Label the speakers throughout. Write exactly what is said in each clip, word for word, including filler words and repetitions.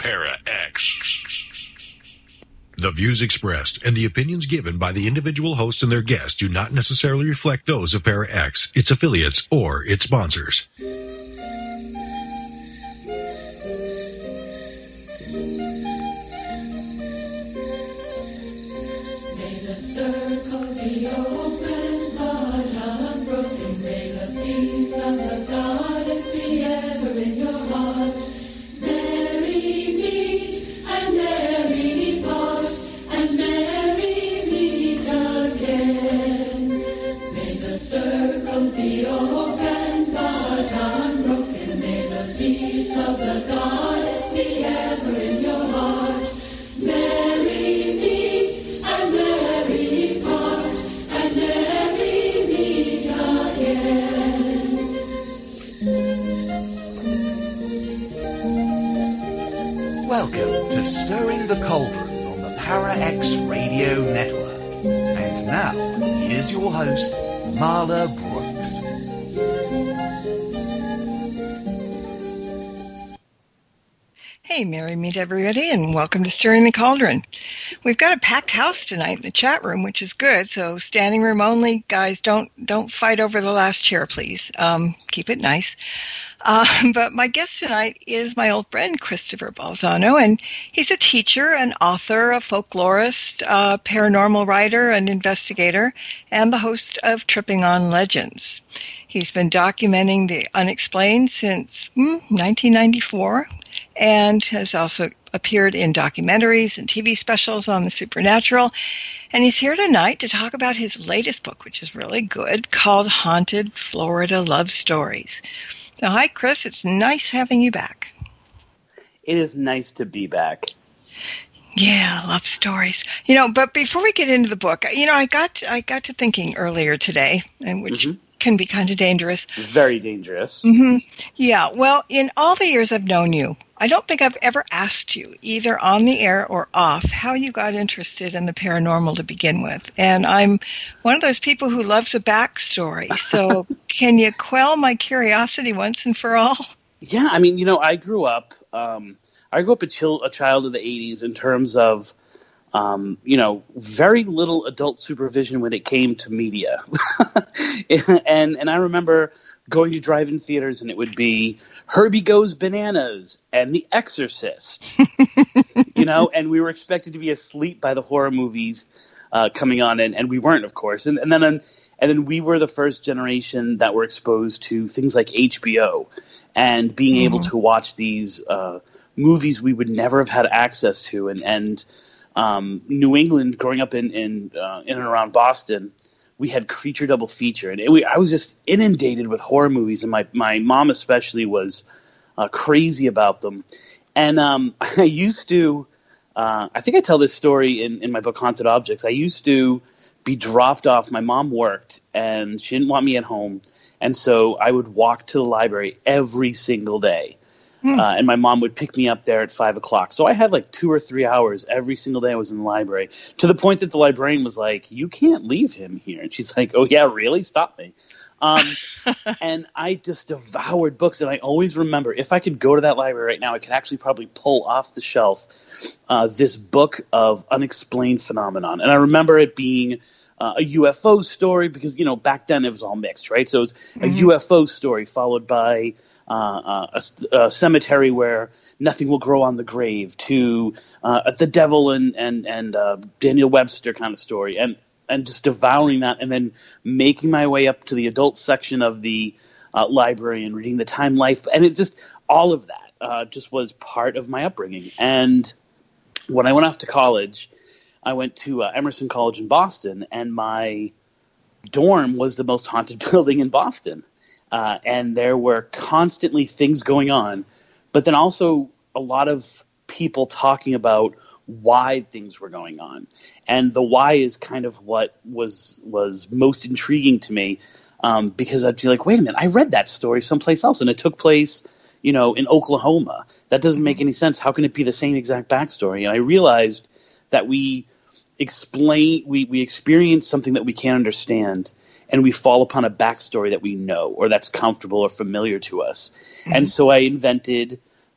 Speaker 1: Para X. The views expressed and the opinions given by the individual host and their guests do not necessarily reflect those of Para X, its affiliates, or its sponsors.
Speaker 2: Welcome to Stirring the Cauldron on the Para X Radio Network. And now, here's your host, Marla Brooks.
Speaker 3: Hey, merry meet everybody, and welcome to Stirring the Cauldron. We've got a packed house tonight in the chat room, which is good. So standing room only, guys. Don't don't fight over the last chair, please. Um, keep it nice. Uh, but my guest tonight is my old friend, Christopher Balzano, and he's a teacher, an author, a folklorist, a paranormal writer, an investigator, and the host of Tripping on Legends. He's been documenting the unexplained since hmm, nineteen ninety-four, and has also appeared in documentaries and T V specials on the supernatural. And he's here tonight to talk about his latest book, which is really good, called Haunted Florida Love Stories. So hi, Chris. It's nice having you back.
Speaker 4: It is nice to be back.
Speaker 3: Yeah, love stories. You know, but before we get into the book, you know, I got I got to thinking earlier today, and which mm-hmm. can be kind of dangerous.
Speaker 4: Very dangerous.
Speaker 3: Mm-hmm. Yeah. Well, in all the years I've known you, I don't think I've ever asked you, either on the air or off, how you got interested in the paranormal to begin with. And I'm one of those people who loves a backstory. So can you quell my curiosity once and for all?
Speaker 4: Yeah, I mean, you know, I grew up, um, I grew up a, chil- a child of the eighties in terms of, um, you know, very little adult supervision when it came to media. and and I remember going to drive-in theaters, and it would be Herbie Goes Bananas and The Exorcist, you know, and we were expected to be asleep by the horror movies uh, coming on, and, and we weren't, of course. And, and then and then we were the first generation that were exposed to things like H B O and being mm-hmm. able to watch these uh, movies we would never have had access to. And, and um, New England, growing up in in, uh, in and around Boston, we had Creature Double Feature, and it, we, I was just inundated with horror movies, and my, my mom especially was uh, crazy about them. And um, I used to, uh, I think I tell this story in, in my book Haunted Objects, I used to be dropped off. My mom worked, and she didn't want me at home, and so I would walk to the library every single day. Hmm. Uh, and my mom would pick me up there at five o'clock. So I had like two or three hours every single day I was in the library, to the point that the librarian was like, "You can't leave him here." And she's like, "Oh, yeah, really? Stop me." Um, and I just devoured books. And I always remember, if I could go to that library right now, I could actually probably pull off the shelf uh, this book of unexplained phenomenon. And I remember it being uh, a U F O story because, you know, back then it was all mixed, right? So it was a mm-hmm. U F O story followed by Uh, a, a cemetery where nothing will grow on the grave, to uh, the devil and and and uh, Daniel Webster kind of story, and and just devouring that, and then making my way up to the adult section of the uh, library and reading the Time Life, and it just all of that uh, just was part of my upbringing. And when I went off to college, I went to uh, Emerson College in Boston, and my dorm was the most haunted building in Boston. Uh, and there were constantly things going on, but then also a lot of people talking about why things were going on. And the why is kind of what was was most intriguing to me, um, because I'd be like, wait a minute, I read that story someplace else, and it took place, you know, in Oklahoma. That doesn't make any sense. How can it be the same exact backstory? And I realized that we explain, we, we experience something that we can't understand, and we fall upon a backstory that we know or that's comfortable or familiar to us. Mm-hmm. And so I invented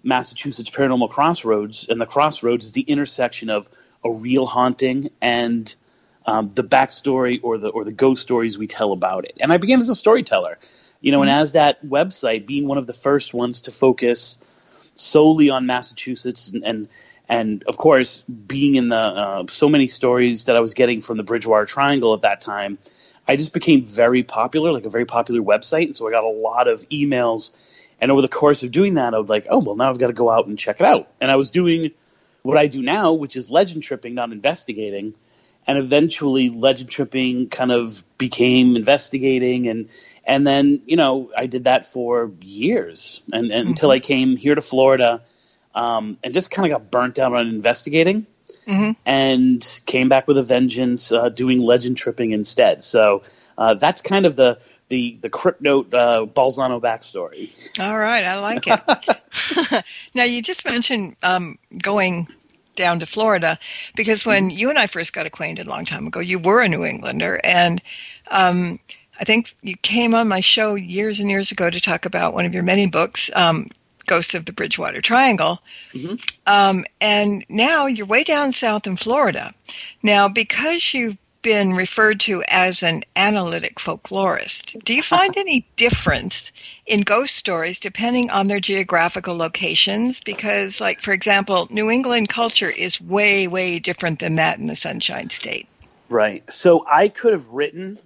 Speaker 4: Massachusetts Paranormal Crossroads, and the Crossroads is the intersection of a real haunting and um, the backstory or the or the ghost stories we tell about it. And I began as a storyteller, you know, mm-hmm. and as that website, being one of the first ones to focus solely on Massachusetts, and and, and of course, being in the uh, so many stories that I was getting from the Bridgewater Triangle at that time, I just became very popular, like a very popular website. And so I got a lot of emails. And over the course of doing that, I was like, oh, well, now I've got to go out and check it out. And I was doing what I do now, which is legend tripping, not investigating. And eventually legend tripping kind of became investigating. And and then, you know, I did that for years and, and mm-hmm. until I came here to Florida um, and just kind of got burnt out on investigating mm-hmm. and came back with a vengeance uh, doing legend tripping instead. So uh, that's kind of the the the Crypt Note uh, Balzano backstory. All
Speaker 3: right, I like it. Now, you just mentioned um, going down to Florida, because when you and I first got acquainted a long time ago, you were a New Englander, and um, I think you came on my show years and years ago to talk about one of your many books, um, Ghosts of the Bridgewater Triangle. Mm-hmm. Um, and now you're way down south in Florida. Now, because you've been referred to as an analytic folklorist, do you find any difference in ghost stories depending on their geographical locations? Because, like, for example, New England culture is way, way different than that in the Sunshine State. Right.
Speaker 4: So I could have written,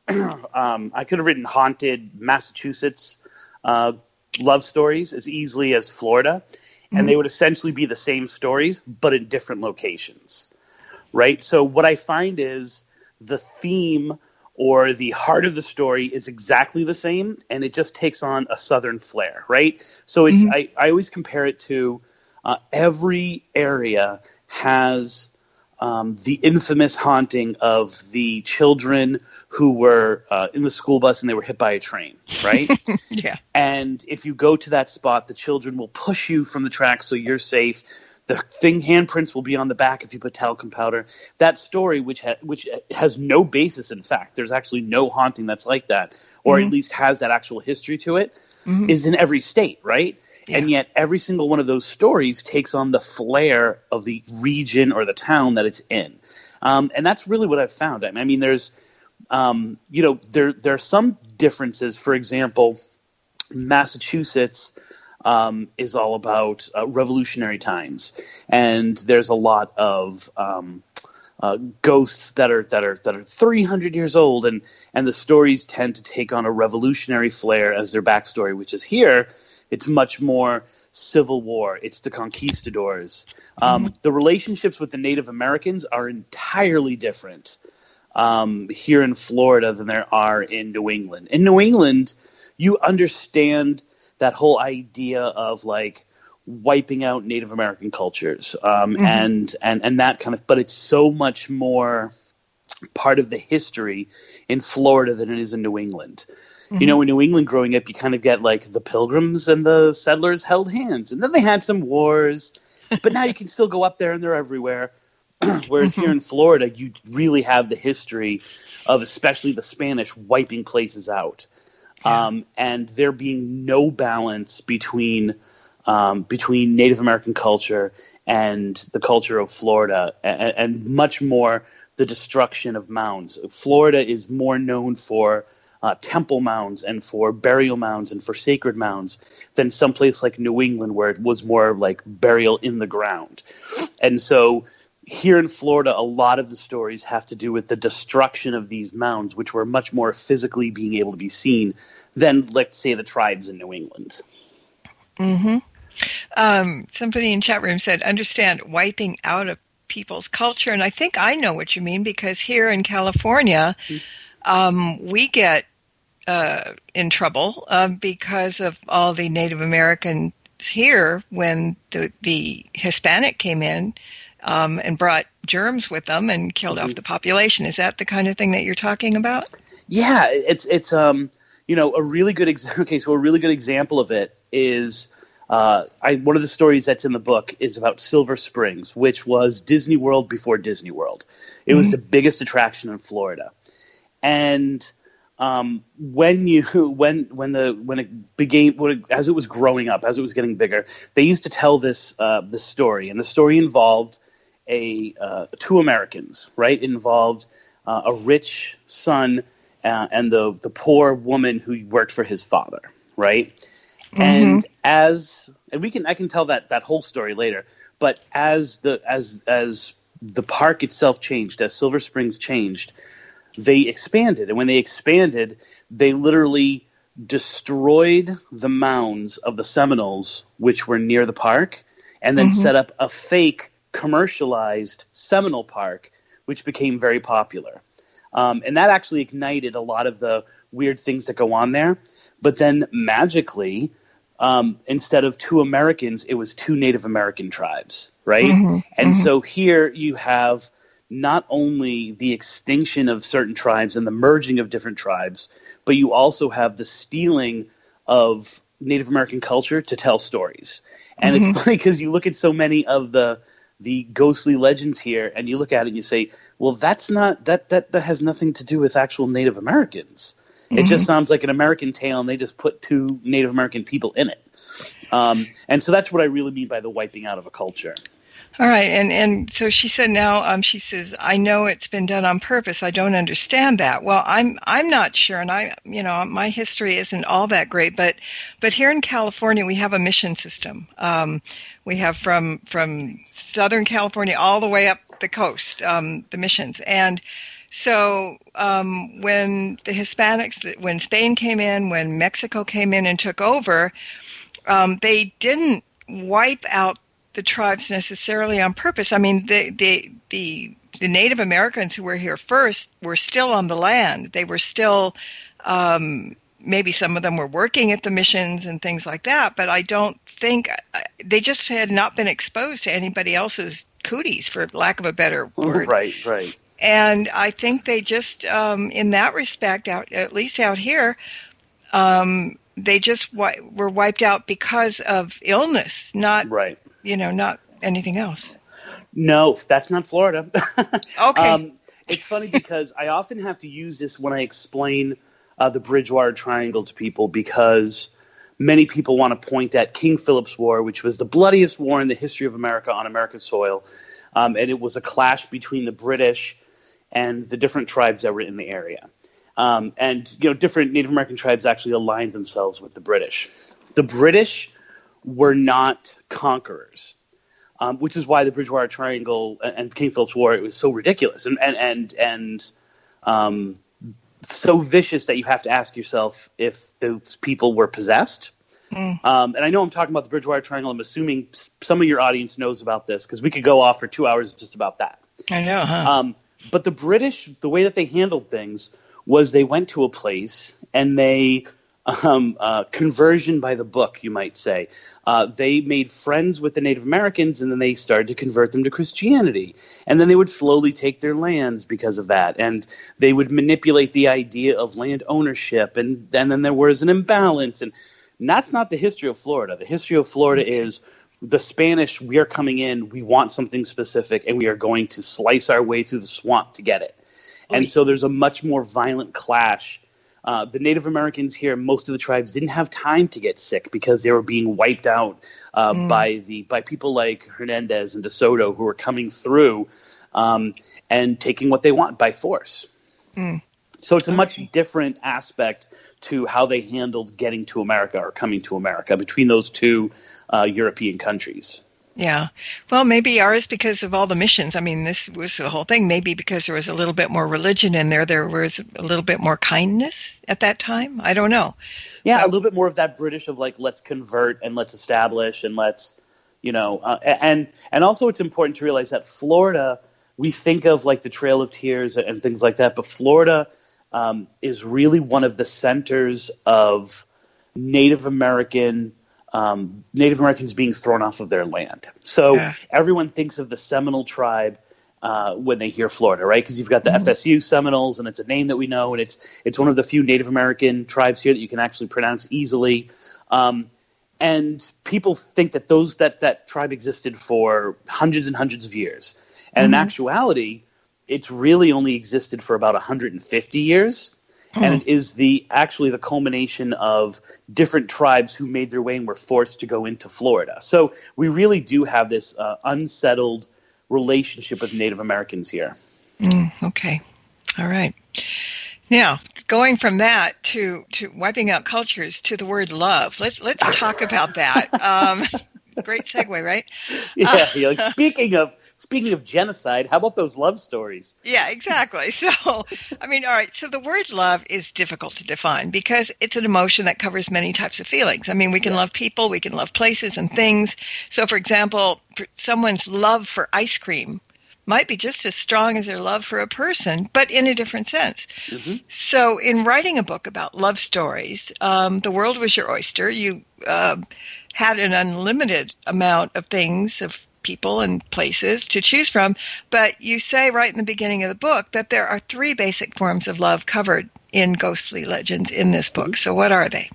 Speaker 4: um, I could have written haunted Massachusetts uh, love stories as easily as Florida, mm-hmm. and they would essentially be the same stories, but in different locations. Right. So what I find is the theme or the heart of the story is exactly the same, and it just takes on a Southern flair, right? So it's mm-hmm. I, I always compare it to uh, every area has um, the infamous haunting of the children who were uh, in the school bus and they were hit by a train, right?
Speaker 3: Yeah.
Speaker 4: And if you go to that spot, the children will push you from the tracks so you're safe. The thing handprints will be on the back if you put talcum powder. That story, which ha- which has no basis in fact, there's actually no haunting that's like that, or mm-hmm. at least has that actual history to it, mm-hmm. is in every state, right? Yeah. And yet every single one of those stories takes on the flair of the region or the town that it's in. Um, and that's really what I've found. I mean, there's, um, you know, there there are some differences. For example, Massachusetts Um, is all about uh, revolutionary times, and there's a lot of um, uh, ghosts that are that are that are three hundred years old, and and the stories tend to take on a revolutionary flair as their backstory. Which is here, it's much more Civil War. It's the conquistadors. Um, mm-hmm. The relationships with the Native Americans are entirely different um, here in Florida than there are in New England. In New England, you understand that whole idea of like wiping out Native American cultures um, mm-hmm. and, and, and that kind of, but it's so much more part of the history in Florida than it is in New England. Mm-hmm. You know, in New England growing up, you kind of get like the Pilgrims and the settlers held hands, and then they had some wars, but now you can still go up there and they're everywhere. Whereas mm-hmm. here in Florida, you really have the history of especially the Spanish wiping places out. Yeah. Um, and there being no balance between um, between Native American culture and the culture of Florida, and, and much more the destruction of mounds. Florida is more known for uh, temple mounds and for burial mounds and for sacred mounds than someplace like New England, where it was more like burial in the ground. And so here in Florida, a lot of the stories have to do with the destruction of these mounds, which were much more physically being able to be seen than, let's say, the tribes in New England.
Speaker 3: Mm-hmm. Um, somebody in chat room said, understand wiping out of people's culture. And I think I know what you mean, because here in California, mm-hmm. um, we get uh, in trouble uh, because of all the Native Americans here when the, the Hispanic came in. Um, and brought germs with them and killed mm-hmm. off the population. Is that the kind of thing that you're talking about?
Speaker 4: Yeah, it's it's um you know a really good ex- okay. So a really good example of it is uh, I one of the stories that's in the book is about Silver Springs, which was Disney World before Disney World. It mm-hmm. was the biggest attraction in Florida, and um, when you when when the when it began when it, as it was growing up, as it was getting bigger, they used to tell this uh, this story, and the story involved a uh, two Americans, right? It involved uh, a rich son uh, and the the poor woman who worked for his father, right? Mm-hmm. And as and we can I can tell that that whole story later, but as the as as the park itself changed, as Silver Springs changed, they expanded. And when they expanded, they literally destroyed the mounds of the Seminoles, which were near the park, and then mm-hmm. set up a fake commercialized Seminole Park, which became very popular. Um, and that actually ignited a lot of the weird things that go on there. But then magically, um, instead of two Americans, it was two Native American tribes, right? Mm-hmm. And mm-hmm. so here you have not only the extinction of certain tribes and the merging of different tribes, but you also have the stealing of Native American culture to tell stories. And mm-hmm. it's funny because you look at so many of the the ghostly legends here, and you look at it and you say, well, that's not that that that has nothing to do with actual Native Americans. Mm-hmm. It just sounds like an American tale, and they just put two Native American people in it. Um, and so that's what I really mean by the wiping out of a culture.
Speaker 3: All right, and, and so she said now, um, she says, I know it's been done on purpose. I don't understand that. Well, I'm I'm not sure, and I, you know, my history isn't all that great, but but here in California we have a mission system. Um, we have from from Southern California all the way up the coast, um, the missions, and so um, when the Hispanics, when Spain came in, when Mexico came in and took over, um, they didn't wipe out the tribes necessarily on purpose. I mean, the, the the the Native Americans who were here first were still on the land. They were still, um, maybe some of them were working at the missions and things like that, but I don't think, they just had not been exposed to anybody else's cooties, for lack of a better word.
Speaker 4: Right, right.
Speaker 3: And I think they just, um, in that respect, out at least out here, um, they just wi- were wiped out because of illness, not
Speaker 4: right.
Speaker 3: You know, not anything else.
Speaker 4: No, that's not Florida.
Speaker 3: Okay.
Speaker 4: Um, it's funny because I often have to use this when I explain uh, the Bridgewater Triangle to people, because many people want to point at King Philip's War, which was the bloodiest war in the history of America on American soil. Um, and it was a clash between the British and the different tribes that were in the area. Um, and, you know, different Native American tribes actually aligned themselves with the British. The British were not conquerors, um, which is why the Bridgewater Triangle and King Philip's War, it was so ridiculous and and and, and um, so vicious that you have to ask yourself if those people were possessed. Mm. Um, and I know I'm talking about the Bridgewater Triangle. I'm assuming some of your audience knows about this, because we could go off for two hours just about that.
Speaker 3: I know, huh?
Speaker 4: Um, but the British, the way that they handled things was they went to a place and they um, uh, conversion by the book, you might say. Uh, they made friends with the Native Americans, and then they started to convert them to Christianity. And then they would slowly take their lands because of that. And they would manipulate the idea of land ownership. And, and then there was an imbalance. And that's not the history of Florida. The history of Florida is the Spanish, we are coming in, we want something specific, and we are going to slice our way through the swamp to get it. And so there's a much more violent clash. Uh, the Native Americans here, most of the tribes didn't have time to get sick because they were being wiped out uh, mm. by the by people like Hernandez and DeSoto, who were coming through um, and taking what they want by force. Mm. So it's a much different aspect to how they handled getting to America or coming to America between those two uh, European countries.
Speaker 3: Yeah. Well, maybe ours because of all the missions. I mean, this was the whole thing. Maybe because there was a little bit more religion in there. There was a little bit more kindness at that time. I don't know.
Speaker 4: Yeah, but a little bit more of that British of like, let's convert and let's establish and let's, you know, uh, and and also it's important to realize that Florida, we think of like the Trail of Tears and things like that, but Florida um, is really one of the centers of Native American Um, Native Americans being thrown off of their land. So yeah. Everyone thinks of the Seminole tribe uh, when they hear Florida, right? Because you've got the mm-hmm. F S U Seminoles, and it's a name that we know, and it's it's one of the few Native American tribes here that you can actually pronounce easily. Um, and people think that those that that tribe existed for hundreds and hundreds of years, and mm-hmm. in actuality, it's really only existed for about one hundred fifty years. And it is the actually the culmination of different tribes who made their way and were forced to go into Florida. So we really do have this uh, unsettled relationship with Native Americans here.
Speaker 3: Mm, okay. All right. Now, going from that to, to wiping out cultures to the word love, let's let's talk about that. Um, great segue, right?
Speaker 4: Yeah.
Speaker 3: Uh,
Speaker 4: yeah like speaking of speaking of genocide, how about those love stories?
Speaker 3: Yeah, exactly. So, I mean, all right. So the word love is difficult to define because it's an emotion that covers many types of feelings. I mean, we can yeah. love people, we can love places and things. So, for example, someone's love for ice cream might be just as strong as their love for a person, but in a different sense. Mm-hmm. So in writing a book about love stories, um, the world was your oyster. You uh, had an unlimited amount of things, of people and places to choose from, but you say right in the beginning of the book that there are three basic forms of love covered in Ghostly Legends in this book. Mm-hmm. So what are they?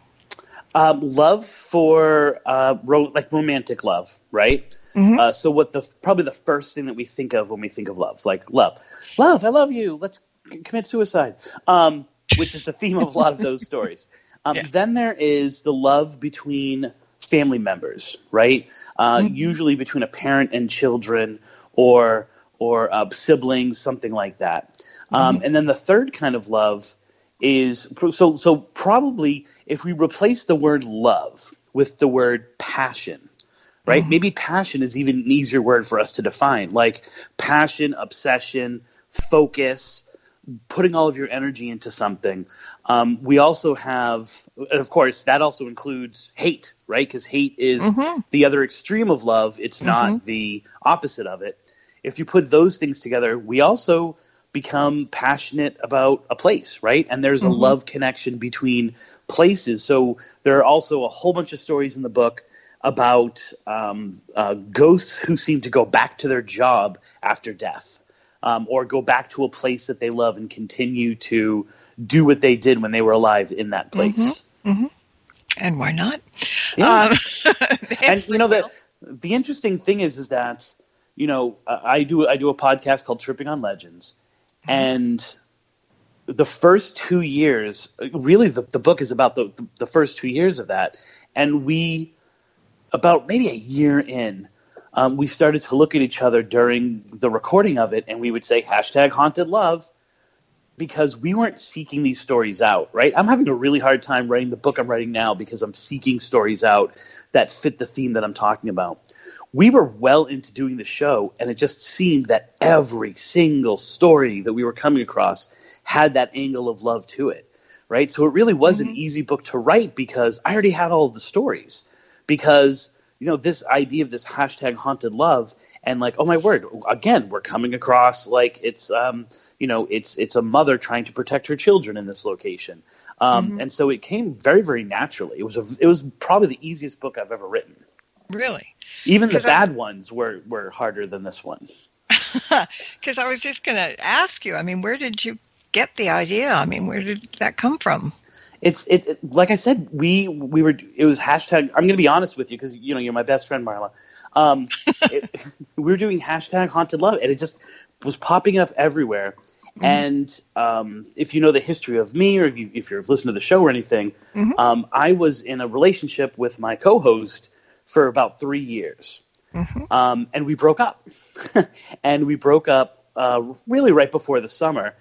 Speaker 4: Um, love for uh, ro- like romantic love, right? Mm-hmm. Uh, so what the probably the first thing that we think of when we think of love, like love, love, I love you, let's commit suicide, um, which is the theme of a lot of those stories. Um, yeah. Then there is the love between family members, right? Uh, mm-hmm. Usually between a parent and children, or or uh, siblings, something like that. Um, mm-hmm. And then the third kind of love is so so probably if we replace the word love with the word passion. Right? Mm-hmm. Maybe passion is even an easier word for us to define, like passion, obsession, focus, putting all of your energy into something. Um, we also have, and of course, that also includes hate, right? Because hate is mm-hmm. the other extreme of love. It's not mm-hmm. the opposite of it. If you put those things together, we also become passionate about a place, right? And there's mm-hmm. a love connection between places. So there are also a whole bunch of stories in the book about um, uh, ghosts who seem to go back to their job after death, um, or go back to a place that they love and continue to do what they did when they were alive in that place.
Speaker 3: Mm-hmm. Mm-hmm. And why not?
Speaker 4: Yeah. Um, and you know the the interesting thing is is that you know I do I do a podcast called Tripping on Legends, mm-hmm. and the first two years, really the, the book is about the, the the first two years of that, and we. About maybe a year in, um, we started to look at each other during the recording of it, and we would say hashtag haunted love because we weren't seeking these stories out, right? I'm having a really hard time writing the book I'm writing now because I'm seeking stories out that fit the theme that I'm talking about. We were well into doing the show, and it just seemed that every single story that we were coming across had that angle of love to it, right? So it really was mm-hmm. an easy book to write because I already had all of the stories. Because, you know, this idea of this hashtag haunted love and like, oh my word, again, we're coming across like it's, um, you know, it's it's a mother trying to protect her children in this location. Um, mm-hmm. And so it came very, very naturally. It was a, it was probably the easiest book I've ever written.
Speaker 3: Really?
Speaker 4: Even the bad I... ones were, were harder than this one.
Speaker 3: Because I was just going to ask you, I mean, where did you get the idea? I mean, where did that come from?
Speaker 4: It's it, it like I said, we we were it was hashtag. I'm going to be honest with you because you know you're my best friend, Marla. Um, it, we were doing hashtag haunted love, and it just was popping up everywhere. Mm-hmm. And um, if you know the history of me, or if you if you've listened to the show or anything, mm-hmm. um, I was in a relationship with my co-host for about three years, mm-hmm. um, and we broke up, and we broke up uh, really right before the summer.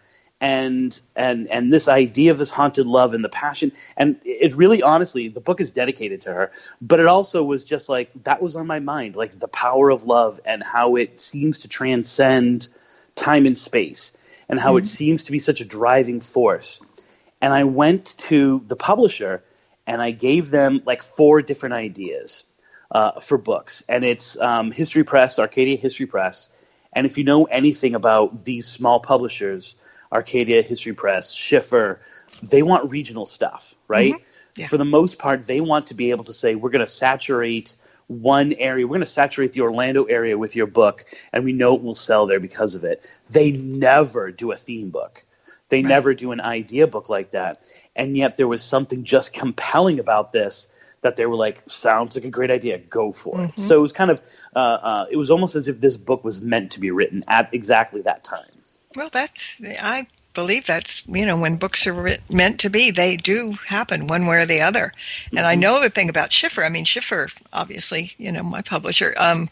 Speaker 4: And and and this idea of this haunted love and the passion, and it really, honestly, the book is dedicated to her. But it also was just like that was on my mind, like the power of love and how it seems to transcend time and space, and how mm-hmm. it seems to be such a driving force. And I went to the publisher and I gave them like four different ideas uh, for books, and it's um, History Press, Arcadia History Press. And if you know anything about these small publishers, Arcadia History Press, Schiffer, they want regional stuff, right? Mm-hmm. Yeah. For the most part, they want to be able to say, we're going to saturate one area. We're going to saturate the Orlando area with your book, and we know it will sell there because of it. They never do a theme book. They right. never do an idea book like that. And yet there was something just compelling about this that they were like, sounds like a great idea, go for mm-hmm. it. So it was kind of, uh, uh, it was almost as if this book was meant to be written at exactly that time.
Speaker 3: Well, that's, I believe that's, you know, when books are writ- meant to be, they do happen one way or the other. And mm-hmm. I know the thing about Schiffer. I mean, Schiffer, obviously, you know, my publisher, um,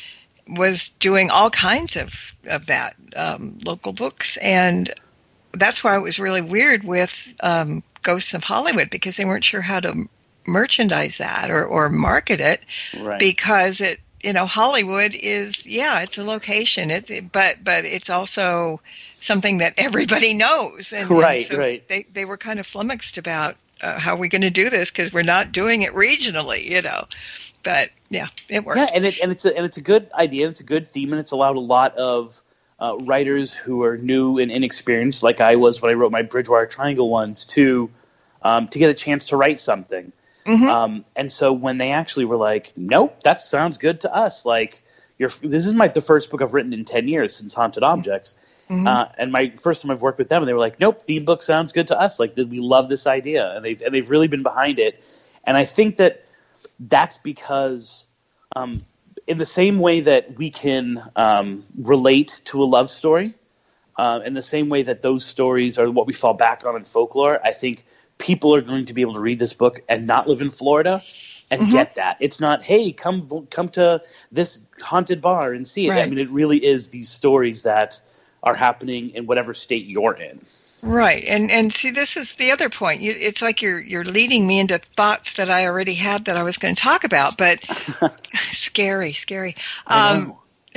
Speaker 3: was doing all kinds of, of that, um, local books. And that's why it was really weird with um, Ghosts of Hollywood, because they weren't sure how to merchandise that or, or market it,
Speaker 4: right.
Speaker 3: because it, you know, Hollywood is, yeah, it's a location. It's, but, but it's also something that everybody knows. And,
Speaker 4: right,
Speaker 3: and so
Speaker 4: right.
Speaker 3: They, they were kind of flummoxed about uh, how we're going to do this because we're not doing it regionally, you know. But yeah, it works.
Speaker 4: Yeah, and it and it's a and it's a good idea. It's a good theme, and it's allowed a lot of uh, writers who are new and inexperienced, like I was when I wrote my Bridgewater Triangle ones, to um, to get a chance to write something.
Speaker 3: Mm-hmm.
Speaker 4: Um, and so when they actually were like, "Nope, that sounds good to us," like you're, this is my the first book I've written in ten years since Haunted Objects, mm-hmm. uh, and my first time I've worked with them, and they were like, "Nope, theme book sounds good to us. Like we love this idea," and they've and they've really been behind it. And I think that that's because, um, in the same way that we can um, relate to a love story, uh, in the same way that those stories are what we fall back on in folklore, I think people are going to be able to read this book and not live in Florida and
Speaker 3: mm-hmm.
Speaker 4: get that. It's not, hey, come come to this haunted bar and see it.
Speaker 3: Right.
Speaker 4: I mean, it really is these stories that are happening in whatever state you're in.
Speaker 3: Right, and and see, this is the other point. You, it's like you're you're leading me into thoughts that I already had that I was going to talk about, but scary, scary. Um,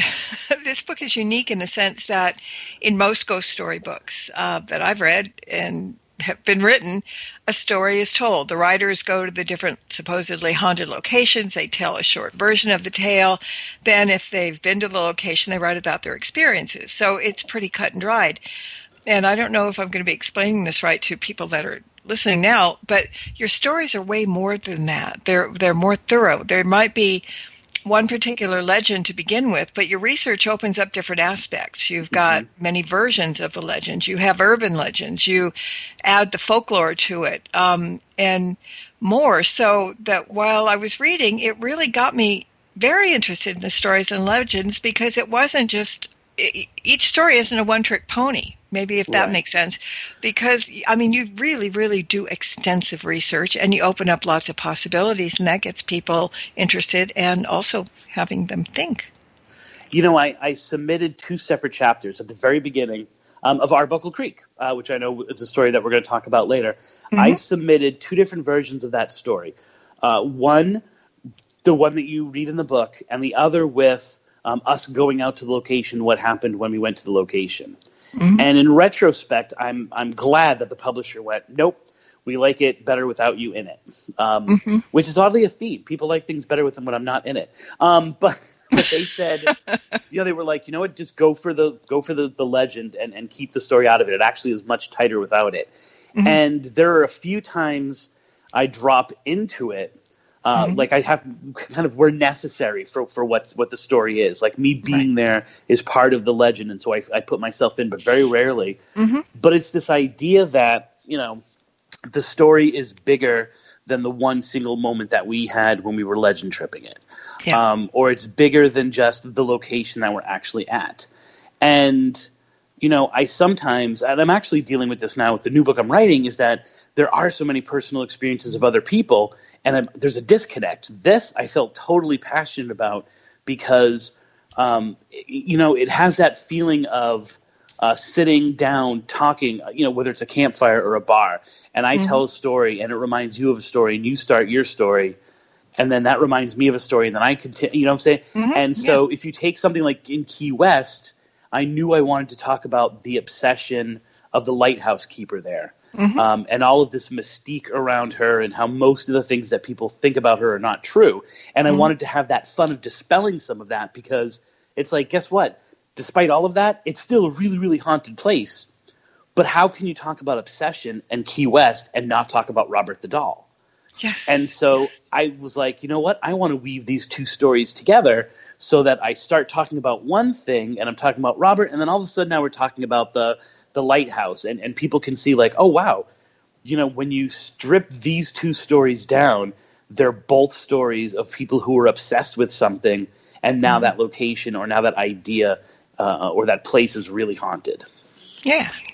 Speaker 3: this book is unique in the sense that in most ghost story books uh, that I've read and have been written, a story is told. The writers go to the different supposedly haunted locations. They tell a short version of the tale. Then, if they've been to the location, they write about their experiences. So it's pretty cut and dried. And I don't know if I'm going to be explaining this right to people that are listening now, but your stories are way more than that. They're they're more thorough. There might be one particular legend to begin with, but your research opens up different aspects. You've got mm-hmm. many versions of the legends. You have urban legends. You add the folklore to it, um, and more. So that while I was reading, it really got me very interested in the stories and legends because it wasn't just each story isn't a one-trick pony, maybe if that
Speaker 4: right.
Speaker 3: makes sense. Because, I mean, you really, really do extensive research and you open up lots of possibilities, and that gets people interested and also having them think.
Speaker 4: You know, I, I submitted two separate chapters at the very beginning um, of Arbuckle Creek, uh, which I know is a story that we're going to talk about later. Mm-hmm. I submitted two different versions of that story. Uh, one, the one that you read in the book, and the other with Um, us going out to the location, what happened when we went to the location. Mm-hmm. And in retrospect, I'm I'm glad that the publisher went, nope, we like it better without you in it, um, mm-hmm. which is oddly a theme. People like things better with them when I'm not in it. Um, but, but they said, you know, they were like, you know what, just go for the go for the, the legend and, and keep the story out of it. It actually is much tighter without it. Mm-hmm. And there are a few times I drop into it. Uh, mm-hmm. Like I have kind of where necessary for, for what's what the story is. Like me being right. there is part of the legend, and so I, I put myself in, but very rarely. Mm-hmm. But it's this idea that, you know, the story is bigger than the one single moment that we had when we were legend tripping it. Yeah. Um, or it's bigger than just the location that we're actually at. And, you know, I sometimes, and I'm actually dealing with this now with the new book I'm writing, is that there are so many personal experiences of other people, and I'm, there's a disconnect. This I felt totally passionate about because, um, you know, it has that feeling of uh, sitting down, talking, you know, whether it's a campfire or a bar, and I mm-hmm. tell a story, and it reminds you of a story, and you start your story, and then that reminds me of a story, and then I continue, you know what I'm saying? Mm-hmm. And so yeah. if you take something like in Key West, I knew I wanted to talk about the obsession of the lighthouse keeper there. Mm-hmm. Um, and all of this mystique around her and how most of the things that people think about her are not true. And mm-hmm. I wanted to have that fun of dispelling some of that because it's like, guess what? Despite all of that, it's still a really, really haunted place. But how can you talk about obsession and Key West and not talk about Robert the Doll?
Speaker 3: Yes.
Speaker 4: And so I was like, you know what? I want to weave these two stories together so that I start talking about one thing and I'm talking about Robert, and then all of a sudden now we're talking about the the lighthouse, and, and people can see like, oh, wow, you know, when you strip these two stories down, they're both stories of people who are obsessed with something, and now mm-hmm. that location or now that idea uh, or that place is really haunted.
Speaker 3: Yeah,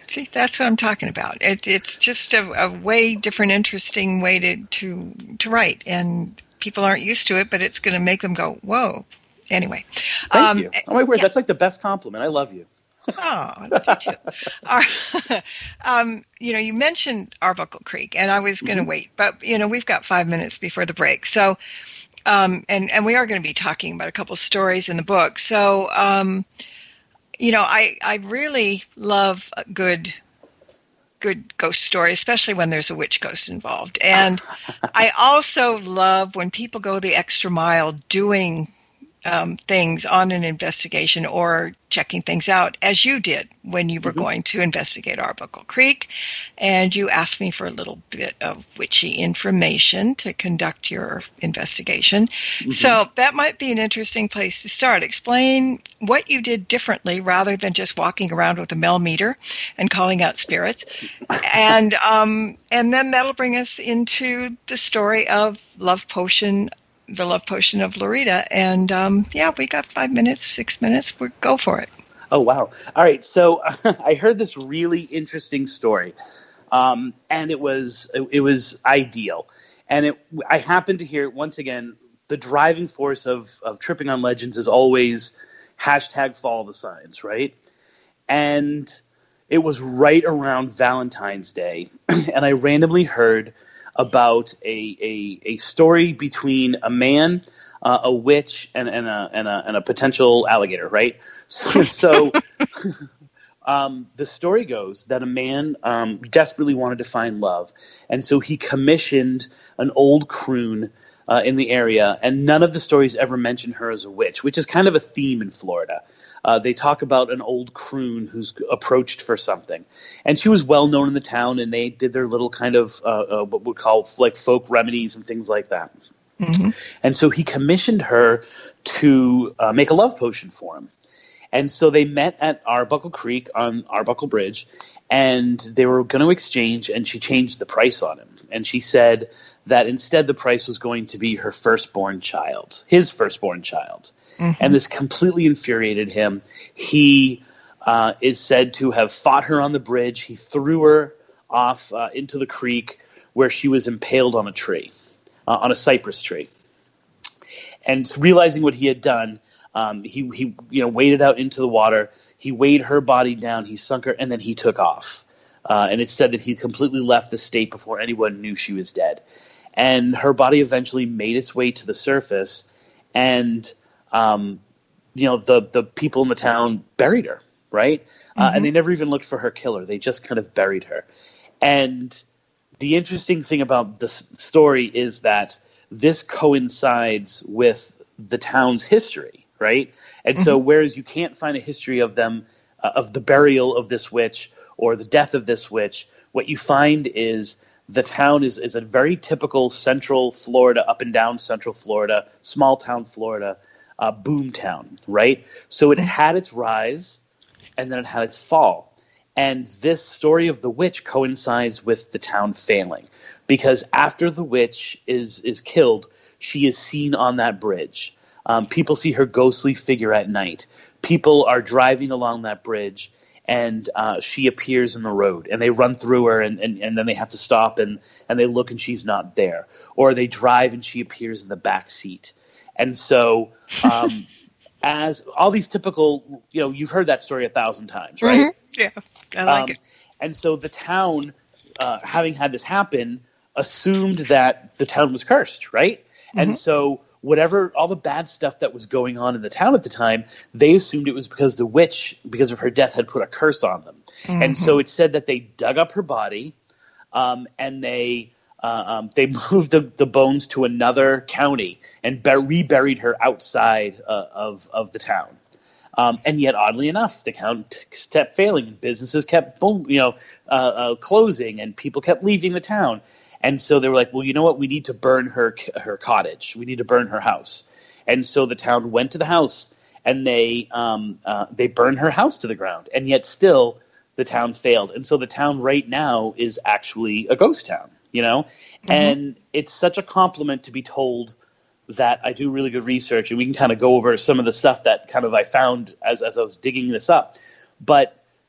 Speaker 3: See, that's what I'm talking about. It, it's just a, a way different, interesting way to, to to write, and people aren't used to it, but it's going to make them go, whoa. Anyway.
Speaker 4: Thank
Speaker 3: um,
Speaker 4: you. Oh, my word,
Speaker 3: yeah.
Speaker 4: That's like the best compliment. I love you.
Speaker 3: Oh, I love you too. Our, um, you know, you mentioned Arbuckle Creek, and I was going to mm-hmm. wait, but, you know, we've got five minutes before the break. So, um, and, and we are going to be talking about a couple stories in the book. So, um, you know, I, I really love a good good ghost story, especially when there's a witch ghost involved. And I also love when people go the extra mile doing um, things on an investigation or checking things out, as you did when you were mm-hmm. going to investigate Arbuckle Creek. And you asked me for a little bit of witchy information to conduct your investigation. Mm-hmm. So that might be an interesting place to start. Explain what you did differently rather than just walking around with a Mel meter and calling out spirits. and um, and then that'll bring us into the story of Love Potion, the Love Potion of Lorita. And um, yeah, we got five minutes, six minutes. We'll go for it.
Speaker 4: Oh, wow. All right. So I heard this really interesting story, um, and it was it, it was ideal. And it I happened to hear it once again. The driving force of, of Tripping on Legends is always hashtag follow the signs, right? And it was right around Valentine's Day, and I randomly heard about a a, a story between a man, uh, a witch, and, and, a, and, a, and a potential alligator, right? So, so um, the story goes that a man um, desperately wanted to find love, and so he commissioned an old croon uh, in the area, and none of the stories ever mention her as a witch, which is kind of a theme in Florida. Uh, they talk about an old croon who's approached for something. And she was well known in the town, and they did their little kind of uh, uh, what we call like folk remedies and things like that. Mm-hmm. And so he commissioned her to uh, make a love potion for him. And so they met at Arbuckle Creek on Arbuckle Bridge, and they were going to exchange, and she changed the price on him. And she said that instead the price was going to be her firstborn child, his firstborn child. Mm-hmm. And this completely infuriated him. He uh, is said to have fought her on the bridge. He threw her off uh, into the creek where she was impaled on a tree, uh, on a cypress tree. And realizing what he had done, um, he, he you know, waded out into the water. He weighed her body down. He sunk her, and then he took off. Uh, and it said that he completely left the state before anyone knew she was dead. And her body eventually made its way to the surface, and Um, you know, the, the people in the town buried her, right? Mm-hmm. Uh, and they never even looked for her killer. They just kind of buried her. And the interesting thing about this story is that this coincides with the town's history, right? And mm-hmm. so whereas you can't find a history of them, uh, of the burial of this witch or the death of this witch, what you find is the town is, is a very typical central Florida, up and down central Florida, small town Florida, Uh, boom town, right? So it had its rise, and then it had its fall. And this story of the witch coincides with the town failing, because after the witch is is killed, she is seen on that bridge. Um, people see her ghostly figure at night. People are driving along that bridge, and uh, she appears in the road, and they run through her, and, and, and then they have to stop, and, and they look, and she's not there. Or they drive, and she appears in the back seat. And so, um, as all these typical, you know, you've heard that story a thousand times, right?
Speaker 3: Mm-hmm. Yeah, I like
Speaker 4: um,
Speaker 3: it.
Speaker 4: And so the town, uh, having had this happen, assumed that the town was cursed, right? Mm-hmm. And so whatever, all the bad stuff that was going on in the town at the time, they assumed it was because the witch, because of her death, had put a curse on them. Mm-hmm. And so it said that they dug up her body, um, and they... Uh, um, they moved the, the bones to another county and be- reburied her outside uh, of of the town. Um, and yet, oddly enough, the town kept failing. Businesses kept boom, you know, uh, uh, closing, and people kept leaving the town. And so they were like, "Well, you know what? We need to burn her her cottage. We need to burn her house." And so the town went to the house, and they um, uh, they burned her house to the ground. And yet, still, the town failed. And so the town right now is actually a ghost town. You know, mm-hmm. and it's such a compliment to be told that I do really good research, and we can kind of go over some of the stuff that kind of I found as, as I was digging this up. But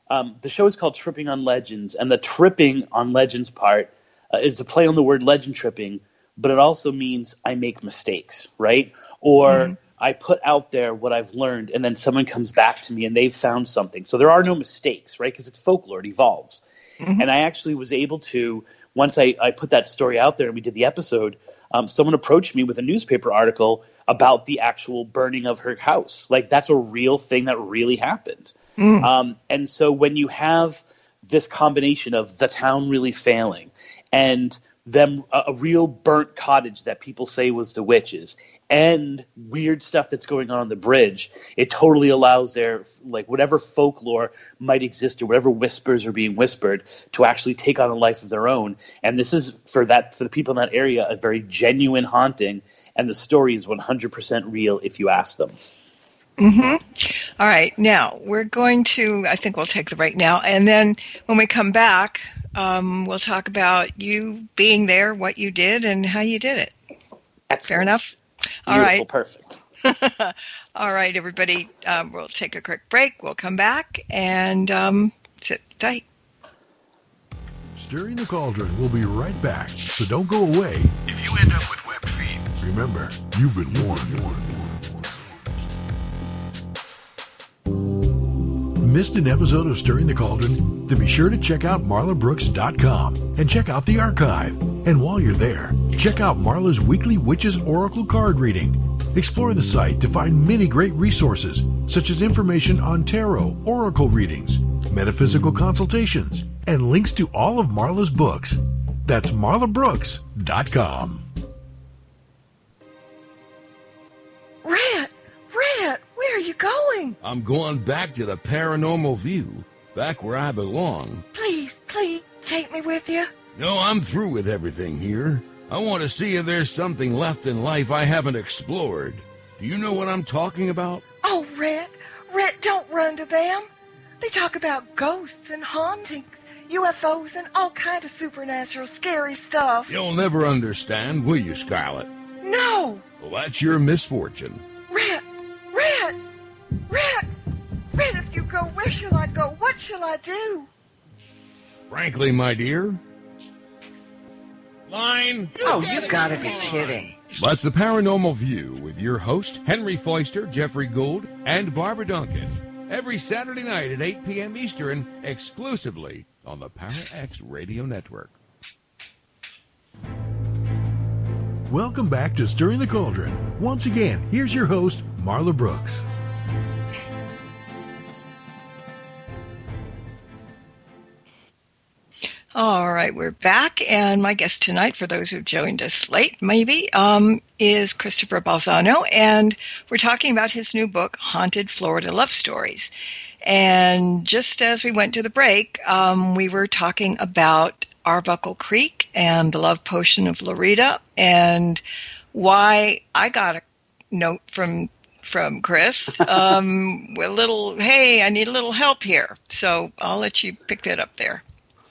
Speaker 4: um, the show is called Tripping on Legends, and the tripping on legends part uh, is a play on the word legend tripping, but it also means I make mistakes, right? Or mm-hmm. I put out there what I've learned, and then someone comes back to me and they've found something. So there are no mistakes, right? Because it's folklore, it evolves. Mm-hmm. And I actually was able to, once I, I put that story out there and we did the episode, um, someone approached me with a newspaper article about the actual burning of her house. Like, that's a real thing that really happened. Mm. Um, and so when you have this combination of the town really failing and them a, a real burnt cottage that people say was the witches and weird stuff that's going on on the bridge, it totally allows their, like, whatever folklore might exist or whatever whispers are being whispered to actually take on a life of their own. And this is, for that, for the people in that area, a very genuine haunting, and the story is one hundred percent real if you ask them.
Speaker 3: Mm-hmm. All right. Now, we're going to, I think we'll take the break now, and then when we come back, um, we'll talk about you being there, what you did, and how you did it.
Speaker 4: Excellent.
Speaker 3: Fair enough?
Speaker 4: Beautiful,
Speaker 3: all right.
Speaker 4: Perfect.
Speaker 3: All right, everybody. Um, we'll take a quick break. We'll come back and um, sit tight.
Speaker 5: Stirring the Cauldron will be right back, so don't go away.
Speaker 1: If you end up with webbed feet,
Speaker 5: remember, you've been warned. Missed an episode of Stirring the Cauldron? Then be sure to check out marla brooks dot com and check out the archive. And while you're there, check out Marla's weekly Witches Oracle card reading. Explore the site to find many great resources, such as information on tarot, oracle readings, metaphysical consultations, and links to all of Marla's books. That's marla brooks dot com.
Speaker 6: Red! Red! Where are you going?
Speaker 7: I'm going back to the Paranormal View, back where I belong.
Speaker 6: Please, please, take me with you.
Speaker 7: No, I'm through with everything here. I want to see if there's something left in life I haven't explored. Do you know what I'm talking about?
Speaker 6: Oh, Red, Red, don't run to them. They talk about ghosts and hauntings, U F Os, and all kind of supernatural, scary stuff.
Speaker 7: You'll never understand, will you, Scarlet?
Speaker 6: No.
Speaker 7: Well, that's your misfortune.
Speaker 6: Red, Red, Red, Red, if you go, where shall I go? What shall I do?
Speaker 7: Frankly, my dear... Line.
Speaker 6: Oh, you gotta be kidding.
Speaker 7: That's the Paranormal View with your host, Henry Foister, Jeffrey Gould, and Barbara Duncan. Every Saturday night at eight p.m. Eastern, exclusively on the PowerX Radio Network.
Speaker 5: Welcome back to Stirring the Cauldron. Once again, here's your host, Marla Brooks.
Speaker 3: All right, we're back, and my guest tonight, for those who've joined us late, maybe, um, is Christopher Balzano, and we're talking about his new book, Haunted Florida Love Stories. And just as we went to the break, um, we were talking about Arbuckle Creek and the Love Potion of Loretta, and why I got a note from from Chris, um, with a little, hey, I need a little help here. So I'll let you pick that up there.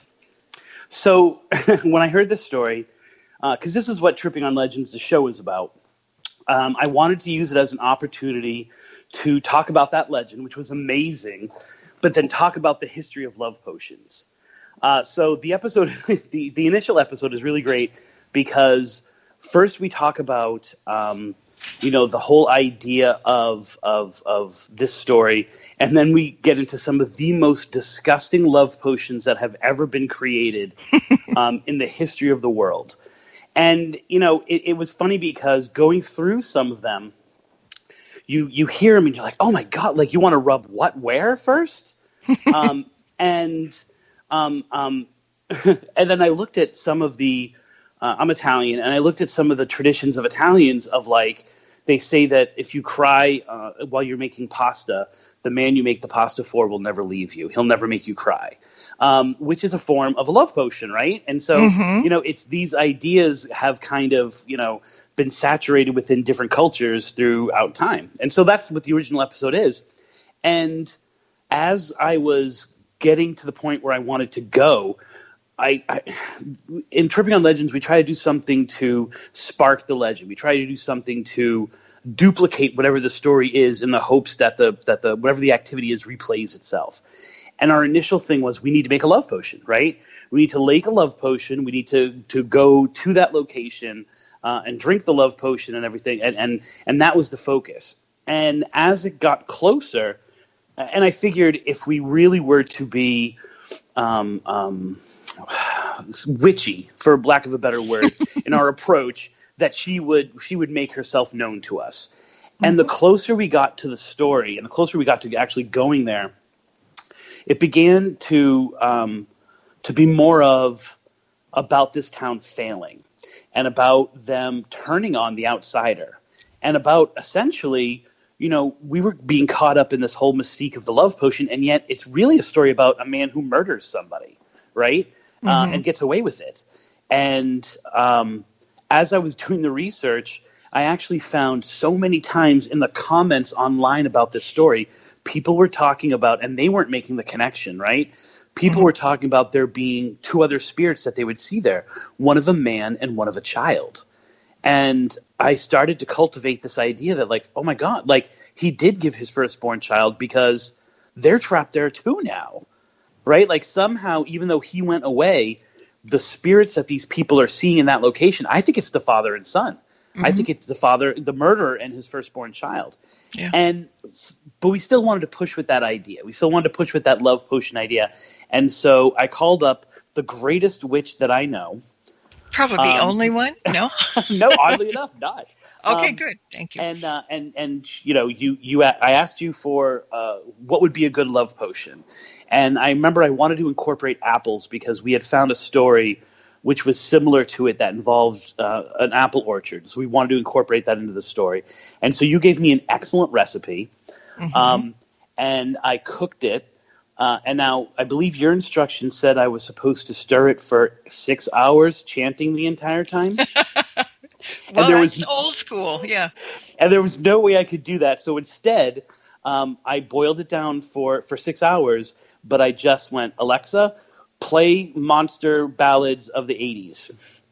Speaker 4: So when I heard this story, because uh, this is what Tripping on Legends, the show, is about, um, I wanted to use it as an opportunity to talk about that legend, which was amazing, but then talk about the history of love potions. Uh, so the episode, the, the initial episode is really great because first we talk about, um, you know, the whole idea of, of, of this story. And then we get into some of the most disgusting love potions that have ever been created um, in the history of the world. And, you know, it, it was funny because going through some of them, you, you hear them and you're like, oh my God, like you want to rub what, where first? um, and, um, um, and then I looked at some of the, Uh, I'm Italian, and I looked at some of the traditions of Italians of, like, they say that if you cry uh, while you're making pasta, the man you make the pasta for will never leave you. He'll never make you cry, um, which is a form of a love potion, right? And so, mm-hmm. you know, it's these ideas have kind of, you know, been saturated within different cultures throughout time. And so that's what the original episode is. And as I was getting to the point where I wanted to go, I, I, in Tripping on Legends, we try to do something to spark the legend. We try to do something to duplicate whatever the story is in the hopes that the that the whatever the activity is replays itself. And our initial thing was, we need to make a love potion, right? We need to make a love potion. We need to to go to that location uh, and drink the love potion and everything. And, and and that was the focus. And as it got closer, and I figured if we really were to be um, um, witchy, for lack of a better word, in our approach, that she would she would make herself known to us. And the closer we got to the story, and the closer we got to actually going there, it began to um, to be more of about this town failing, and about them turning on the outsider, and about essentially, you know, we were being caught up in this whole mystique of the love potion, and yet it's really a story about a man who murders somebody, right, mm-hmm. uh, and gets away with it. And um, as I was doing the research, I actually found so many times in the comments online about this story, people were talking about, and they weren't making the connection, right? People mm-hmm. were talking about there being two other spirits that they would see there, one of a man and one of a child. And I started to cultivate this idea that, like, oh my God, like, he did give his firstborn child because they're trapped there too now, right? Like, somehow, even though he went away, the spirits that these people are seeing in that location, I think it's the father and son. Mm-hmm. I think it's the father, the murderer, and his firstborn child. Yeah. And but we still wanted to push with that idea. We still wanted to push with that love potion idea. And so I called up the greatest witch that I know.
Speaker 3: Probably the um, only one? No?
Speaker 4: No, oddly enough, not.
Speaker 3: Okay,
Speaker 4: um,
Speaker 3: good. Thank you.
Speaker 4: And uh, and and you know, you you I asked you for uh, what would be a good love potion. And I remember I wanted to incorporate apples because we had found a story which was similar to it that involved uh, an apple orchard. So we wanted to incorporate that into the story. And so you gave me an excellent recipe, mm-hmm. um, and I cooked it. Uh, and now I believe your instructions said I was supposed to stir it for six hours, chanting the entire time.
Speaker 3: Well,
Speaker 4: and there
Speaker 3: that's
Speaker 4: was,
Speaker 3: old school, yeah.
Speaker 4: And there was no way I could do that. So instead, um, I boiled it down for, for six hours, but I just went, Alexa, play monster ballads of the eighties.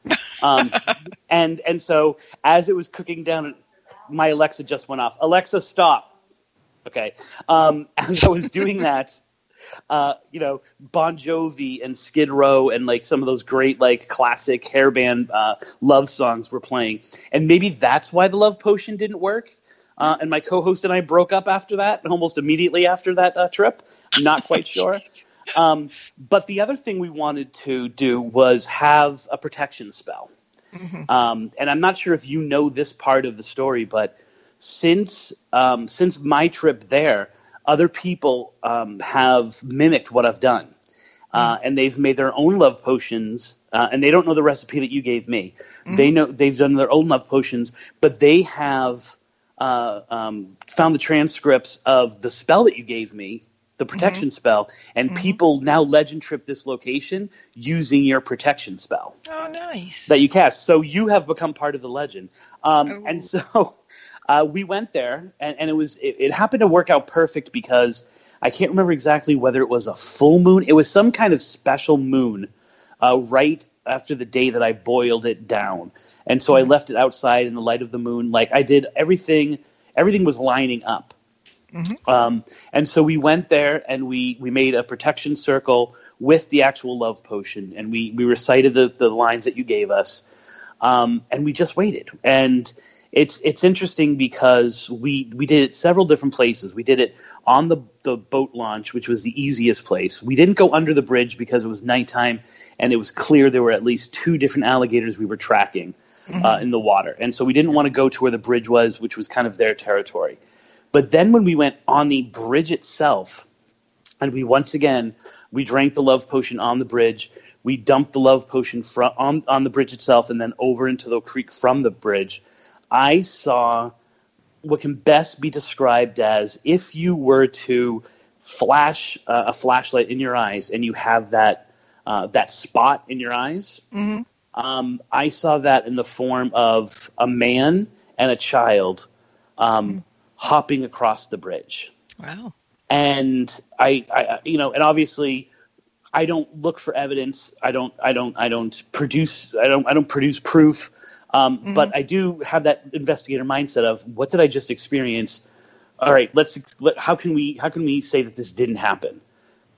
Speaker 4: Um, and and so as it was cooking down, my Alexa just went off. Alexa, stop. Okay. Um, as I was doing that, uh, you know, Bon Jovi and Skid Row and like some of those great like classic hairband uh, love songs were playing. And maybe that's why the love potion didn't work. Uh, and my co-host and I broke up after that, almost immediately after that uh, trip. I'm not quite sure. Um, but the other thing we wanted to do was have a protection spell. Mm-hmm. Um, and I'm not sure if you know this part of the story, but since um, since my trip there, other people um, have mimicked what I've done. Uh, and they've made their own love potions, uh, and they don't know the recipe that you gave me. Mm-hmm. They know they've done their own love potions, but they have uh, um, found the transcripts of the spell that you gave me, the protection mm-hmm. spell, and mm-hmm. people now legend trip this location using your protection spell.
Speaker 3: Oh, nice.
Speaker 4: That you cast. So you have become part of the legend. Um, oh. And so uh, we went there, and, and it was it, it happened to work out perfect because I can't remember exactly whether it was a full moon. It was some kind of special moon uh, right after the day that I boiled it down. And so mm-hmm. I left it outside in the light of the moon. Like I did everything. Everything was lining up. Mm-hmm. Um, and so we went there and we, we made a protection circle with the actual love potion. And we, we recited the, the lines that you gave us. Um, and we just waited. And it's it's interesting because we, we did it several different places. We did it on the, the boat launch, which was the easiest place. We didn't go under the bridge because it was nighttime and it was clear there were at least two different alligators we were tracking mm-hmm. uh, in the water. And so we didn't want to go to where the bridge was, which was kind of their territory. But then when we went on the bridge itself, and we once again, we drank the love potion on the bridge, we dumped the love potion from, on, on the bridge itself and then over into the creek from the bridge, I saw what can best be described as if you were to flash uh, a flashlight in your eyes and you have that uh, that spot in your eyes. Mm-hmm. Um, I saw that in the form of a man and a child um, mm-hmm. hopping across the bridge.
Speaker 3: Wow. And
Speaker 4: I, I, you know, and obviously I don't look for evidence. I don't, I don't, I don't produce, I don't, I don't produce proof. Um, mm-hmm. But I do have that investigator mindset of what did I just experience? All right, let's, let, how can we, how can we say that this didn't happen?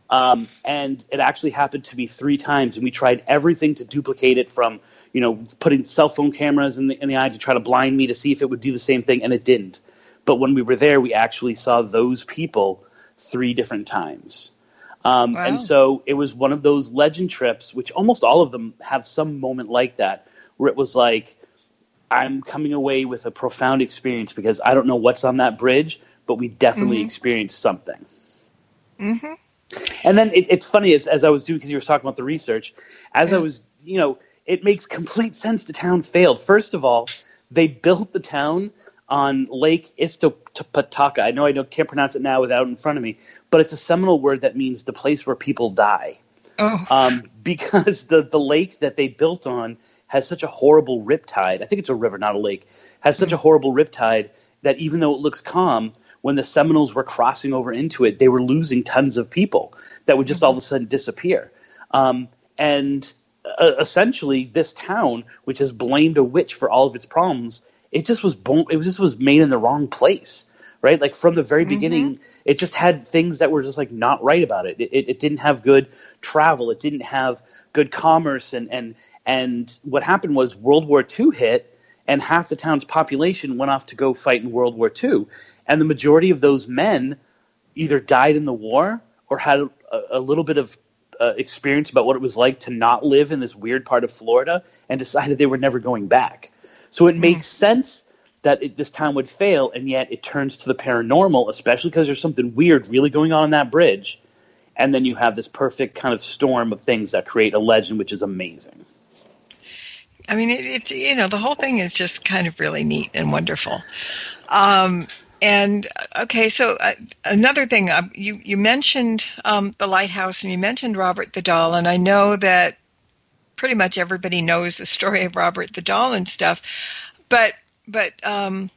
Speaker 4: Um, and it actually happened to me three times, and we tried everything to duplicate it, from, you know, putting cell phone cameras in the, in the eye to try to blind me to see if it would do the same thing, and it didn't. But when we were there, we actually saw those people three different times. Um,
Speaker 3: Wow.
Speaker 4: And so it was one of those legend trips, which almost all of them have some moment like that, where it was like, I'm coming away with a profound experience because I don't know what's on that bridge, but we definitely
Speaker 3: Mm-hmm.
Speaker 4: experienced something.
Speaker 3: Mm-hmm.
Speaker 4: And then it, it's funny, as, as I was doing, because you were talking about the research, as I was, you know, it makes complete sense the town failed. First of all, they built the town on Lake Istopataka. I know I don't, can't pronounce it now without it in front of me, but it's a Seminole word that means the place where people die.
Speaker 3: Oh.
Speaker 4: Um, because the, the lake that they built on has such a horrible riptide. I think it's a river, not a lake. Has such a horrible riptide that even though it looks calm, when the Seminoles were crossing over into it, they were losing tons of people that would just all of a sudden disappear. Um, and uh, essentially, this town, which has blamed a witch for all of its problems, it just was bo- it was just was made in the wrong place, right? Like from the very
Speaker 3: Mm-hmm.
Speaker 4: beginning, it just had things that were just like not right about it. It, it. it didn't have good travel. It didn't have good commerce, and and and what happened was World War Two hit, and half the town's population went off to go fight in World War Two. And the majority of those men either died in the war or had a, a little bit of uh, experience about what it was like to not live in this weird part of Florida and decided they were never going back. So it makes sense that it, this town would fail, and yet it turns to the paranormal, especially because there's something weird really going on in that bridge. And then you have this perfect kind of storm of things that create a legend, which is amazing.
Speaker 3: I mean, it, it, you know, the whole thing is just kind of really neat and wonderful. Um, and okay, so uh, another thing, uh, you you mentioned um, the lighthouse, and you mentioned Robert the Doll, and I know that pretty much everybody knows the story of Robert the Doll and stuff. But but um,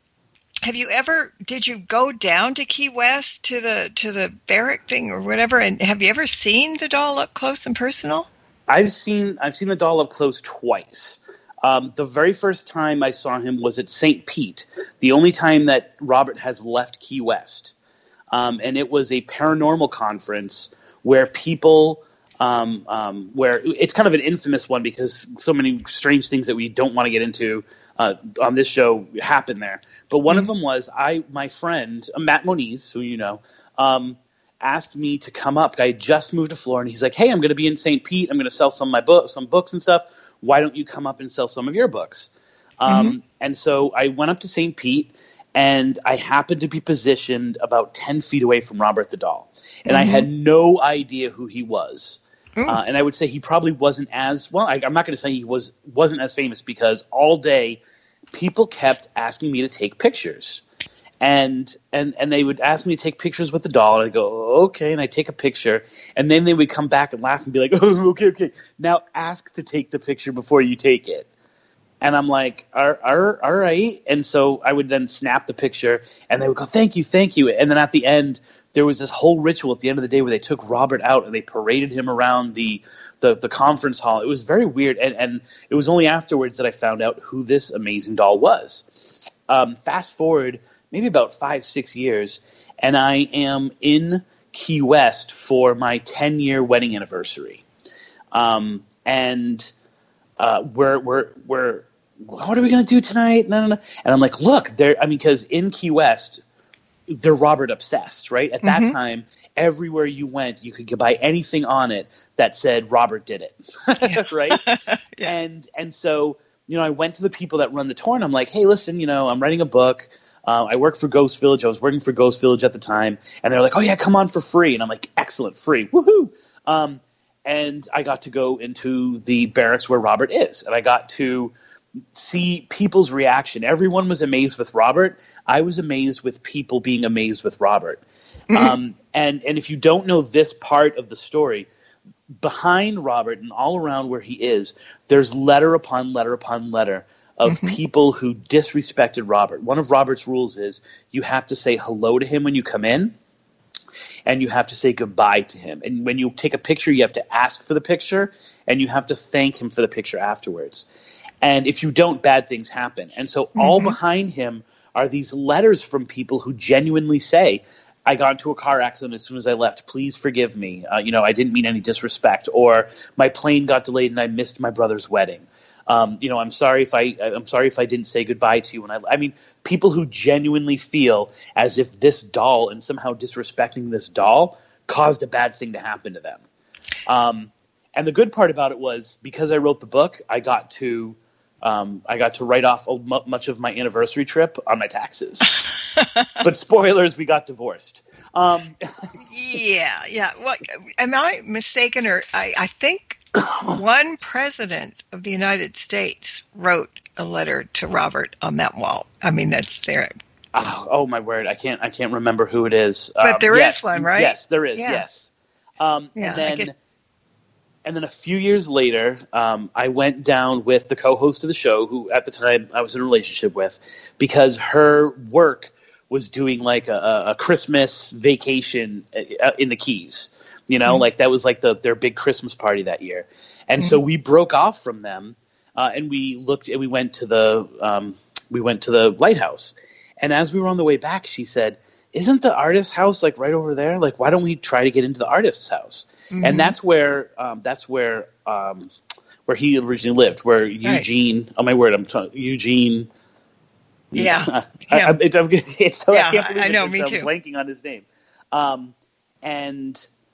Speaker 3: have you ever? Did you go down to Key West to the to the barrack thing or whatever? And have you ever seen the doll up close and personal?
Speaker 4: I've seen I've seen the doll up close twice. Um, the very first time I saw him was at Saint Pete, the only time that Robert has left Key West. Um, and it was a paranormal conference where people, um, um, where it's kind of an infamous one because so many strange things that we don't want to get into uh, on this show happen there. But one mm-hmm. of them was I, my friend, uh, Matt Moniz, who you know, um, asked me to come up. I had just moved to Florida, and he's like, hey, I'm going to be in Saint Pete. I'm going to sell some of my books, some books and stuff. Why don't you come up and sell some of your books? Um, mm-hmm. And so I went up to Saint Pete, and I happened to be positioned about ten feet away from Robert the Doll. And mm-hmm. I had no idea who he was. Uh, and I would say he probably wasn't as – well, I, I'm not going to say he was, wasn't as famous because all day people kept asking me to take pictures. And and and they would ask me to take pictures with the doll, and I'd go, okay, and I'd take a picture, and then they would come back and laugh and be like, oh, okay, okay, now ask to take the picture before you take it. And I'm like, all, all, all right. And so I would then snap the picture, and they would go, thank you, thank you. And then at the end, there was this whole ritual at the end of the day where they took Robert out, and they paraded him around the the, the conference hall. It was very weird, and, and it was only afterwards that I found out who this amazing doll was. Um, fast forward maybe about five, six years, and I am in Key West for my ten-year wedding anniversary. Um, and uh, we're, we're, we're, what are we going to do tonight? No, no, no. And I'm like, look, there, I mean, because in Key West, they're Robert obsessed, right? At that mm-hmm. time, everywhere you went, you could buy anything on it that said Robert did it, right? yeah. And and so, you know, I went to the people that run the tour, and I'm like, hey, listen, you know, I'm writing a book. Uh, I work for Ghost Village. I was working for Ghost Village at the time. And they're like, oh, yeah, come on for free. And I'm like, excellent, free. Woohoo. Um, and I got to go into the barracks where Robert is. And I got to see people's reaction. Everyone was amazed with Robert. I was amazed with people being amazed with Robert. Mm-hmm. Um, and, and if you don't know this part of the story, behind Robert and all around where he is, there's letter upon letter upon letter of mm-hmm. people who disrespected Robert. One of Robert's rules is you have to say hello to him when you come in, and you have to say goodbye to him. And when you take a picture, you have to ask for the picture, and you have to thank him for the picture afterwards. And if you don't, bad things happen. And so mm-hmm. all behind him are these letters from people who genuinely say, I got into a car accident as soon as I left. Please forgive me. Uh, you know, I didn't mean any disrespect. Or my plane got delayed and I missed my brother's wedding. Um, you know, I'm sorry if I I'm sorry if I didn't say goodbye to you when I. I mean, people who genuinely feel as if this doll and somehow disrespecting this doll caused a bad thing to happen to them. Um, and the good part about it was because I wrote the book, I got to. Um, I got to write off much of my anniversary trip on my taxes. But spoilers, we got divorced. Um,
Speaker 3: yeah, yeah. What, am I mistaken? Or I, I think one president of the United States wrote a letter to Robert on that wall. I mean, that's there.
Speaker 4: Oh, oh my word! I can't. I can't remember who it is.
Speaker 3: But
Speaker 4: um,
Speaker 3: there
Speaker 4: yes,
Speaker 3: is one, right?
Speaker 4: Yes, there is.
Speaker 3: Yeah.
Speaker 4: Yes. Um,
Speaker 3: yeah,
Speaker 4: and then.
Speaker 3: I guess-
Speaker 4: And then a few years later, um, I went down with the co-host of the show, who at the time I was in a relationship with, because her work was doing like a, a Christmas vacation in the Keys. You know, mm-hmm. like that was like the, their big Christmas party that year. And mm-hmm. so we broke off from them, uh, and we looked and we went to the um, we went to the lighthouse. And as we were on the way back, she said, "Isn't the artist's house like right over there? Like, why don't we try to get into the artist's house?" Mm-hmm. And that's where um, that's where um, where he originally lived. Where Eugene, right. oh my word, I'm talking Eugene.
Speaker 3: Yeah,
Speaker 4: I, I, it's, I'm, it's, so
Speaker 3: yeah,
Speaker 4: I can't believe
Speaker 3: I know,
Speaker 4: it,
Speaker 3: me
Speaker 4: I'm
Speaker 3: too.
Speaker 4: blanking on his name. Um, and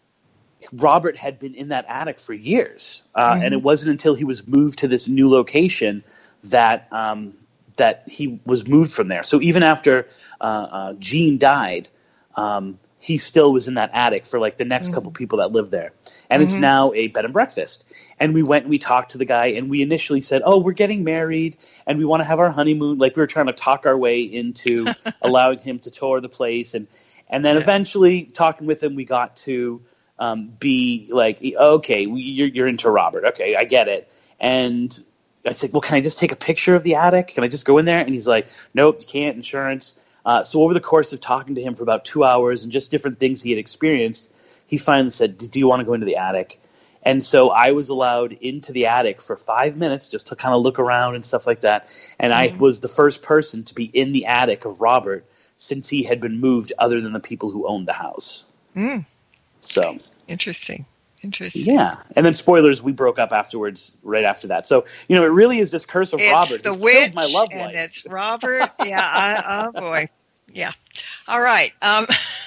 Speaker 4: Robert had been in that attic for years, uh, mm-hmm. and it wasn't until he was moved to this new location that um, that he was moved from there. So even after uh, uh, Gene died. Um, he still was in that attic for like the next mm-hmm. couple people that lived there. And mm-hmm. it's now a bed and breakfast. And we went and we talked to the guy and we initially said, oh, we're getting married and we want to have our honeymoon. Like we were trying to talk our way into allowing him to tour the place. And, and then yeah. eventually talking with him, we got to um, be like, okay, we, you're, you're into Robert. Okay, I get it. And I said, well, can I just take a picture of the attic? Can I just go in there? And he's like, nope, you can't, insurance. Uh, so over the course of talking to him for about two hours and just different things he had experienced, he finally said, do you want to go into the attic? And so I was allowed into the attic for five minutes just to kind of look around and stuff like that. And mm-hmm. I was the first person to be in the attic of Robert since he had been moved other than the people who owned the house.
Speaker 3: Mm.
Speaker 4: So
Speaker 3: Interesting. Interesting.
Speaker 4: Yeah. And then spoilers, we broke up afterwards, right after that. So, you know, it really is this curse of
Speaker 3: it's
Speaker 4: Robert.
Speaker 3: The
Speaker 4: He's
Speaker 3: witch,
Speaker 4: killed my love
Speaker 3: and
Speaker 4: life.
Speaker 3: It's Robert. Yeah. I, oh, boy. Yeah. All right. Um,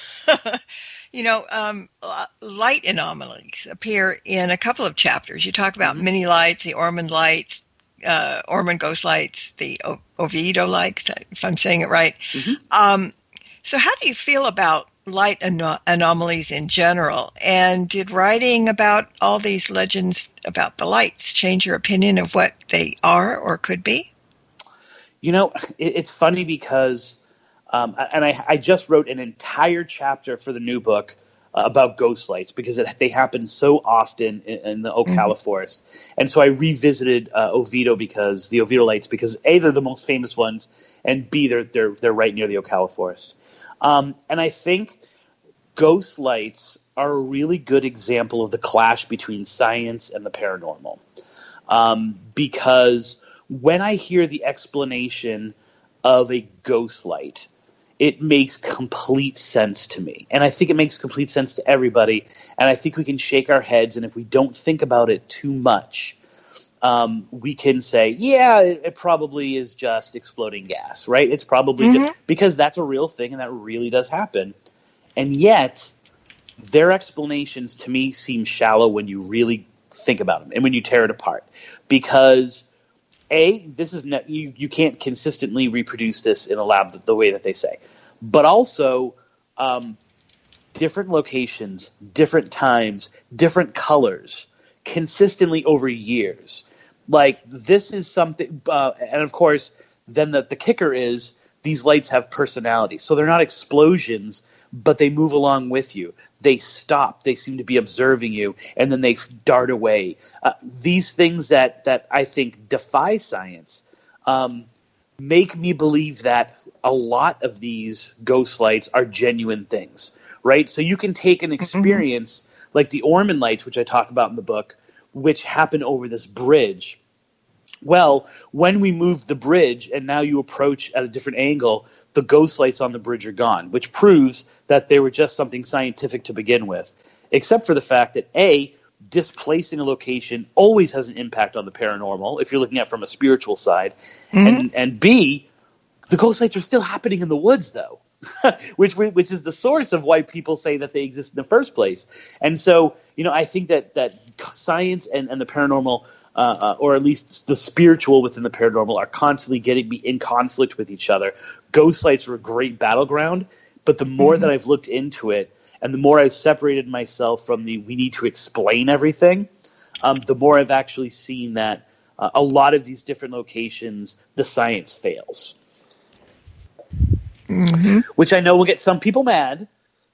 Speaker 3: you know, um, light anomalies appear in a couple of chapters. You talk about mm-hmm. mini lights, the Ormond lights, uh, Ormond ghost lights, the o- Oviedo lights, if I'm saying it right. Mm-hmm. Um, so how do you feel about light ano- anomalies in general? And did writing about all these legends about the lights change your opinion of what they are or could be?
Speaker 4: You know, it, it's funny because, um, and I, I just wrote an entire chapter for the new book uh, about ghost lights because it, they happen so often in, in the Ocala mm-hmm. forest. And so I revisited uh, Oviedo because the Oviedo lights, because A, they're the most famous ones, and B, they're they're they're right near the Ocala forest. Um, and I think ghost lights are a really good example of the clash between science and the paranormal. Um, because when I hear the explanation of a ghost light, it makes complete sense to me. And I think it makes complete sense to everybody. And I think we can shake our heads, and if we don't think about it too much, um, we can say, yeah, it, it probably is just exploding gas, right? It's probably
Speaker 3: mm-hmm.
Speaker 4: just, because that's a real thing, and that really does happen. And yet, their explanations to me seem shallow when you really think about them and when you tear it apart. Because, A, this is ne- you, you can't consistently reproduce this in a lab the, the way that they say. But also, um, different locations, different times, different colors, consistently over years. Like, this is something uh, – and, of course, then the, the kicker is these lights have personality. So they're not explosions – but they move along with you. They stop. They seem to be observing you, and then they dart away. Uh, these things that, that I think defy science um, make me believe that a lot of these ghost lights are genuine things, right? So you can take an experience mm-hmm. like the Ormond lights, which I talk about in the book, which happen over this bridge. Well, when we moved the bridge and now you approach at a different angle, the ghost lights on the bridge are gone, which proves that they were just something scientific to begin with, except for the fact that, A, displacing a location always has an impact on the paranormal if you're looking at it from a spiritual side, mm-hmm. and, and B, the ghost lights are still happening in the woods, though, which which is the source of why people say that they exist in the first place. And so, you know, I think that, that science and, and the paranormal – Uh, uh, or at least the spiritual within the paranormal are constantly getting be in conflict with each other. Ghost lights are a great battleground, but the more mm-hmm. that I've looked into it and the more I've separated myself from the we need to explain everything, um, the more I've actually seen that uh, a lot of these different locations, the science fails. Mm-hmm. Which I know will get some people mad,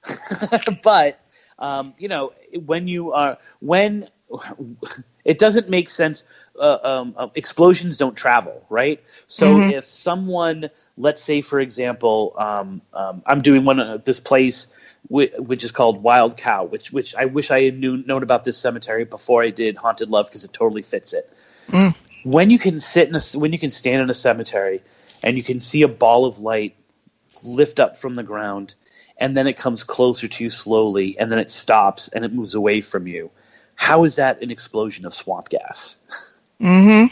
Speaker 4: but, um, you know, when you are – when – it doesn't make sense. Uh, um, uh, explosions don't travel, right? So mm-hmm. if someone, let's say, for example, um, um, I'm doing one uh, this place w- which is called Wild Cow, which which I wish I had knew, known about this cemetery before I did Haunted Love because it totally fits it. Mm. When you can sit in a, when you can stand in a cemetery and you can see a ball of light lift up from the ground, and then it comes closer to you slowly, and then it stops and it moves away from you. How is that an explosion of swamp gas?
Speaker 3: Mm-hmm.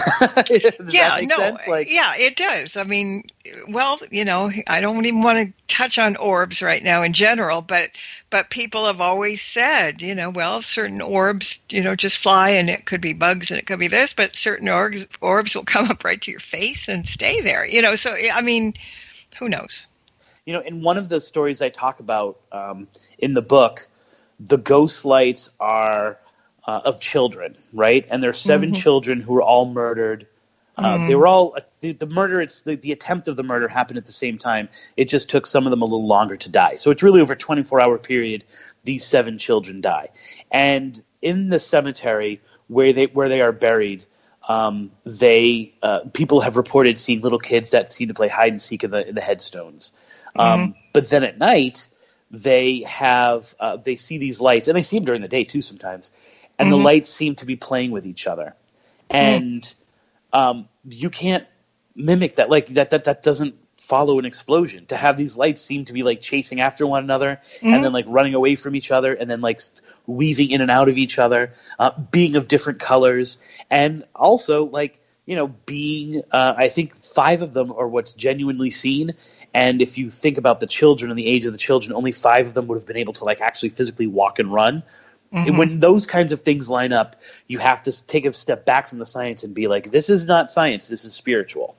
Speaker 4: Does
Speaker 3: yeah,
Speaker 4: that make
Speaker 3: no,
Speaker 4: sense? Like,
Speaker 3: yeah, it does. I mean, well, you know, I don't even want to touch on orbs right now in general, but but people have always said, you know, well, certain orbs, you know, just fly, and it could be bugs and it could be this, but certain orbs orbs will come up right to your face and stay there. You know, so I mean, who knows?
Speaker 4: You know, in one of the stories I talk about um, in the book, the ghost lights are uh, of children, right? And there's seven mm-hmm. children who were all murdered. Uh, mm-hmm. They were all uh, the, the murder. It's the, the attempt of the murder happened at the same time. It just took some of them a little longer to die. So it's really over a twenty-four hour period. These seven children die, and in the cemetery where they where they are buried, um, they uh, people have reported seeing little kids that seem to play hide and seek in the in the headstones. Um, mm-hmm. But then at night, they have uh, they see these lights, and they see them during the day too sometimes, and mm-hmm. the lights seem to be playing with each other, and mm-hmm. um, you can't mimic that. Like that that that doesn't follow an explosion. To have these lights seem to be like chasing after one another, mm-hmm. and then like running away from each other, and then like weaving in and out of each other, uh, being of different colors, and also like you know being. Uh, I think five of them are what's genuinely seen. And if you think about the children and the age of the children, only five of them would have been able to like actually physically walk and run. Mm-hmm. And when those kinds of things line up, you have to take a step back from the science and be like, this is not science. This is spiritual.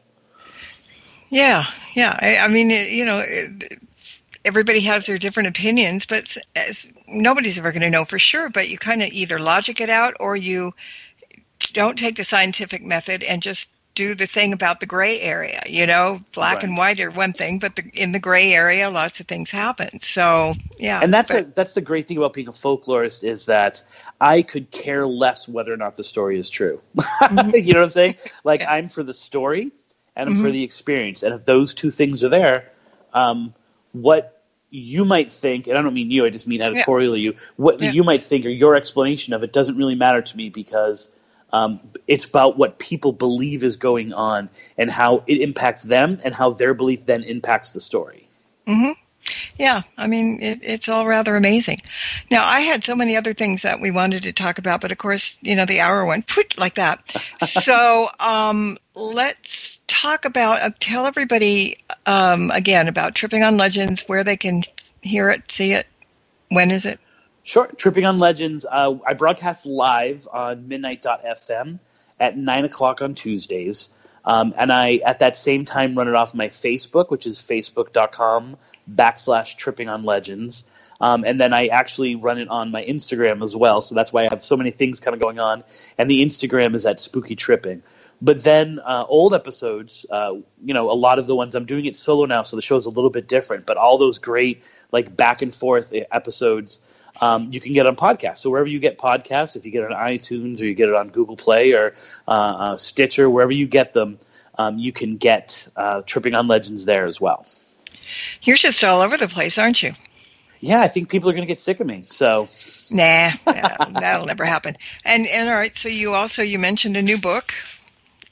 Speaker 3: Yeah. Yeah. I, I mean, it, you know, it, everybody has their different opinions, but as, nobody's ever going to know for sure. But you kind of either logic it out or you don't take the scientific method and just do the thing about the gray area, you know, black right. and white are one thing, but the, in the gray area, lots of things happen. So, yeah.
Speaker 4: And that's
Speaker 3: but,
Speaker 4: a, that's the great thing about being a folklorist is that I could care less whether or not the story is true. Mm-hmm. You know what I'm saying? Like yeah. I'm for the story and I'm mm-hmm. for the experience. And if those two things are there, um, what you might think, and I don't mean you, I just mean editorially yeah. you, what yeah. you might think or your explanation of it doesn't really matter to me because Um, it's about what people believe is going on and how it impacts them and how their belief then impacts the story.
Speaker 3: Mm-hmm. Yeah, I mean, it, it's all rather amazing. Now, I had so many other things that we wanted to talk about, but of course, you know, the hour went poof, like that. So um, let's talk about, uh, tell everybody um, again about Tripping on Legends, where they can hear it, see it. When is it?
Speaker 4: Sure. Tripping on Legends. Uh, I broadcast live on midnight dot f m at nine o'clock on Tuesdays. Um, and I, at that same time, run it off my Facebook, which is facebook.com backslash Tripping on Legends. Um, and then I actually run it on my Instagram as well. So that's why I have so many things kind of going on. And the Instagram is at Spooky Tripping. But then uh, old episodes, uh, you know, a lot of the ones I'm doing it solo now, so the show's a little bit different. But all those great, like, back and forth episodes, Um, you can get on podcasts. So wherever you get podcasts, if you get it on iTunes or you get it on Google Play or uh, uh, Stitcher, wherever you get them, um, you can get uh, Tripping on Legends there as well.
Speaker 3: You're just all over the place, aren't you?
Speaker 4: Yeah, I think people are going to get sick of me. So
Speaker 3: Nah, yeah, that'll never happen. And, and all right, so you also, you mentioned a new book.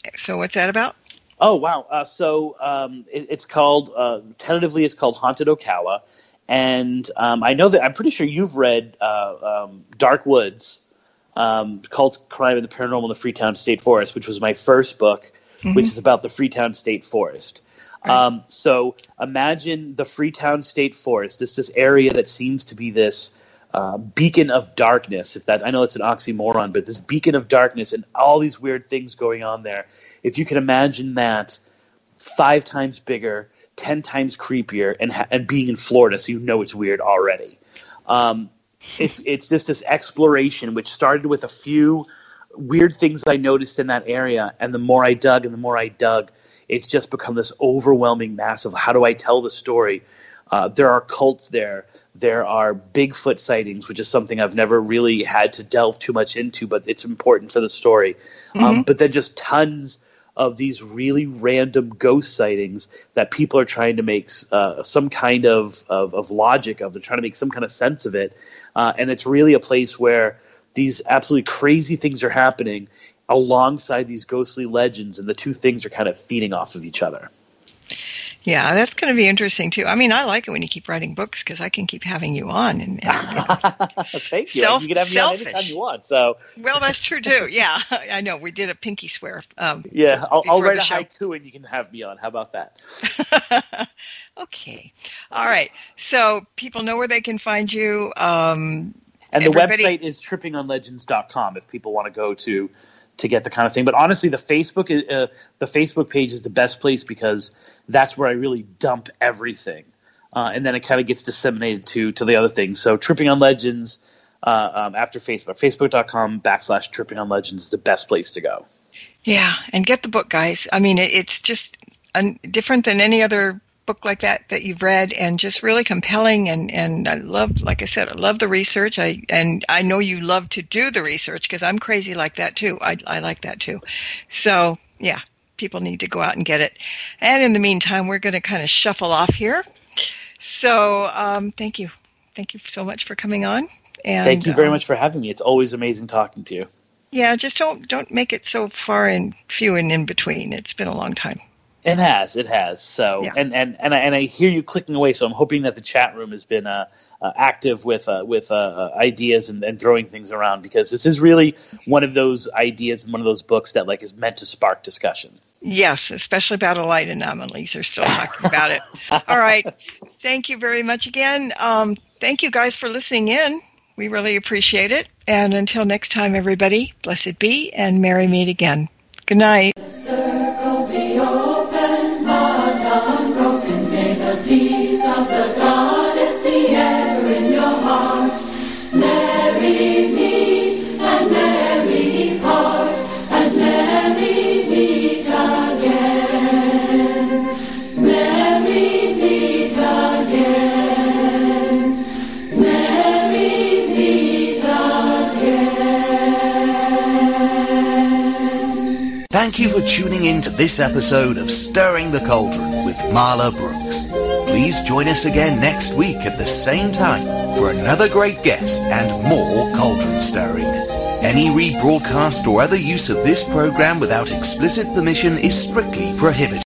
Speaker 3: So what's that about?
Speaker 4: Oh, wow. Uh, so um, it, it's called, uh, tentatively, it's called Haunted Ocala. And um, I know that, I'm pretty sure you've read uh, um, Dark Woods, um, Cult, Crime, and the Paranormal in the Freetown State Forest, which was my first book, mm-hmm. which is about the Freetown State Forest. Right. Um, so imagine the Freetown State Forest, this this area that seems to be this uh, beacon of darkness. If that, I know it's an oxymoron, but this beacon of darkness and all these weird things going on there. If you can imagine that five times bigger, ten times creepier, and ha- and being in Florida, so you know it's weird already. Um, it's it's just this exploration, which started with a few weird things I noticed in that area, and the more I dug and the more I dug, it's just become this overwhelming mass of how do I tell the story. Uh, there are cults there. There are Bigfoot sightings, which is something I've never really had to delve too much into, but it's important for the story. Mm-hmm. Um, but then just tons of these really random ghost sightings that people are trying to make uh, some kind of, of, of logic of. They're trying to make some kind of sense of it. Uh, and it's really a place where these absolutely crazy things are happening alongside these ghostly legends, and the two things are kind of feeding off of each other.
Speaker 3: Yeah, that's going to be interesting, too. I mean, I like it when you keep writing books because I can keep having you on. And, and
Speaker 4: Thank you.
Speaker 3: Self,
Speaker 4: you can have me
Speaker 3: selfish.
Speaker 4: on anytime you want. So.
Speaker 3: Well, that's true, too. Yeah, I know. We did a pinky swear. Um,
Speaker 4: yeah, I'll, I'll write a
Speaker 3: show.
Speaker 4: haiku and you can have me on. How about that?
Speaker 3: Okay. All right. So people know where they can find you. Um,
Speaker 4: and the
Speaker 3: everybody...
Speaker 4: website is tripping on legends dot com if people want to go to to get the kind of thing. But honestly, the Facebook is, uh, the Facebook page is the best place because that's where I really dump everything. Uh, and then it kind of gets disseminated to to the other things. So Tripping on Legends uh, um, after Facebook. Facebook.com backslash Tripping on Legends is the best place to go.
Speaker 3: Yeah, and get the book, guys. I mean, it, it's just un- different than any other book like that that you've read, and just really compelling. And, and I love, like I said, I love the research. I and I know you love to do the research because I'm crazy like that too. I I like that too. So yeah, people need to go out and get it. And in the meantime, we're going to kind of shuffle off here. So um, thank you, thank you so much for coming on. And
Speaker 4: thank you very
Speaker 3: um,
Speaker 4: much for having me. It's always amazing talking to you.
Speaker 3: Yeah, just don't don't make it so far and few and in between. It's been a long time.
Speaker 4: It has, it has. So,
Speaker 3: yeah.
Speaker 4: and, and, and, I, and I hear you clicking away, so I'm hoping that the chat room has been uh, uh, active with uh, with uh, ideas and, and throwing things around, because this is really one of those ideas and one of those books that like is meant to spark discussion.
Speaker 3: Yes, especially about light anomalies. They're still talking about it. All right. Thank you very much again. Um, thank you guys for listening in. We really appreciate it. And until next time, everybody, blessed be and merry meet again. Good night.
Speaker 8: Peace of the goddess be ever in your heart. Merry meet and merry part, and merry meet again. Merry meet again. Merry meet again.
Speaker 2: Thank you for tuning in to this episode of Stirring the Cauldron with Marla Brooks. Please join us again next week at the same time for another great guest and more cauldron stirring. Any rebroadcast or other use of this program without explicit permission is strictly prohibited.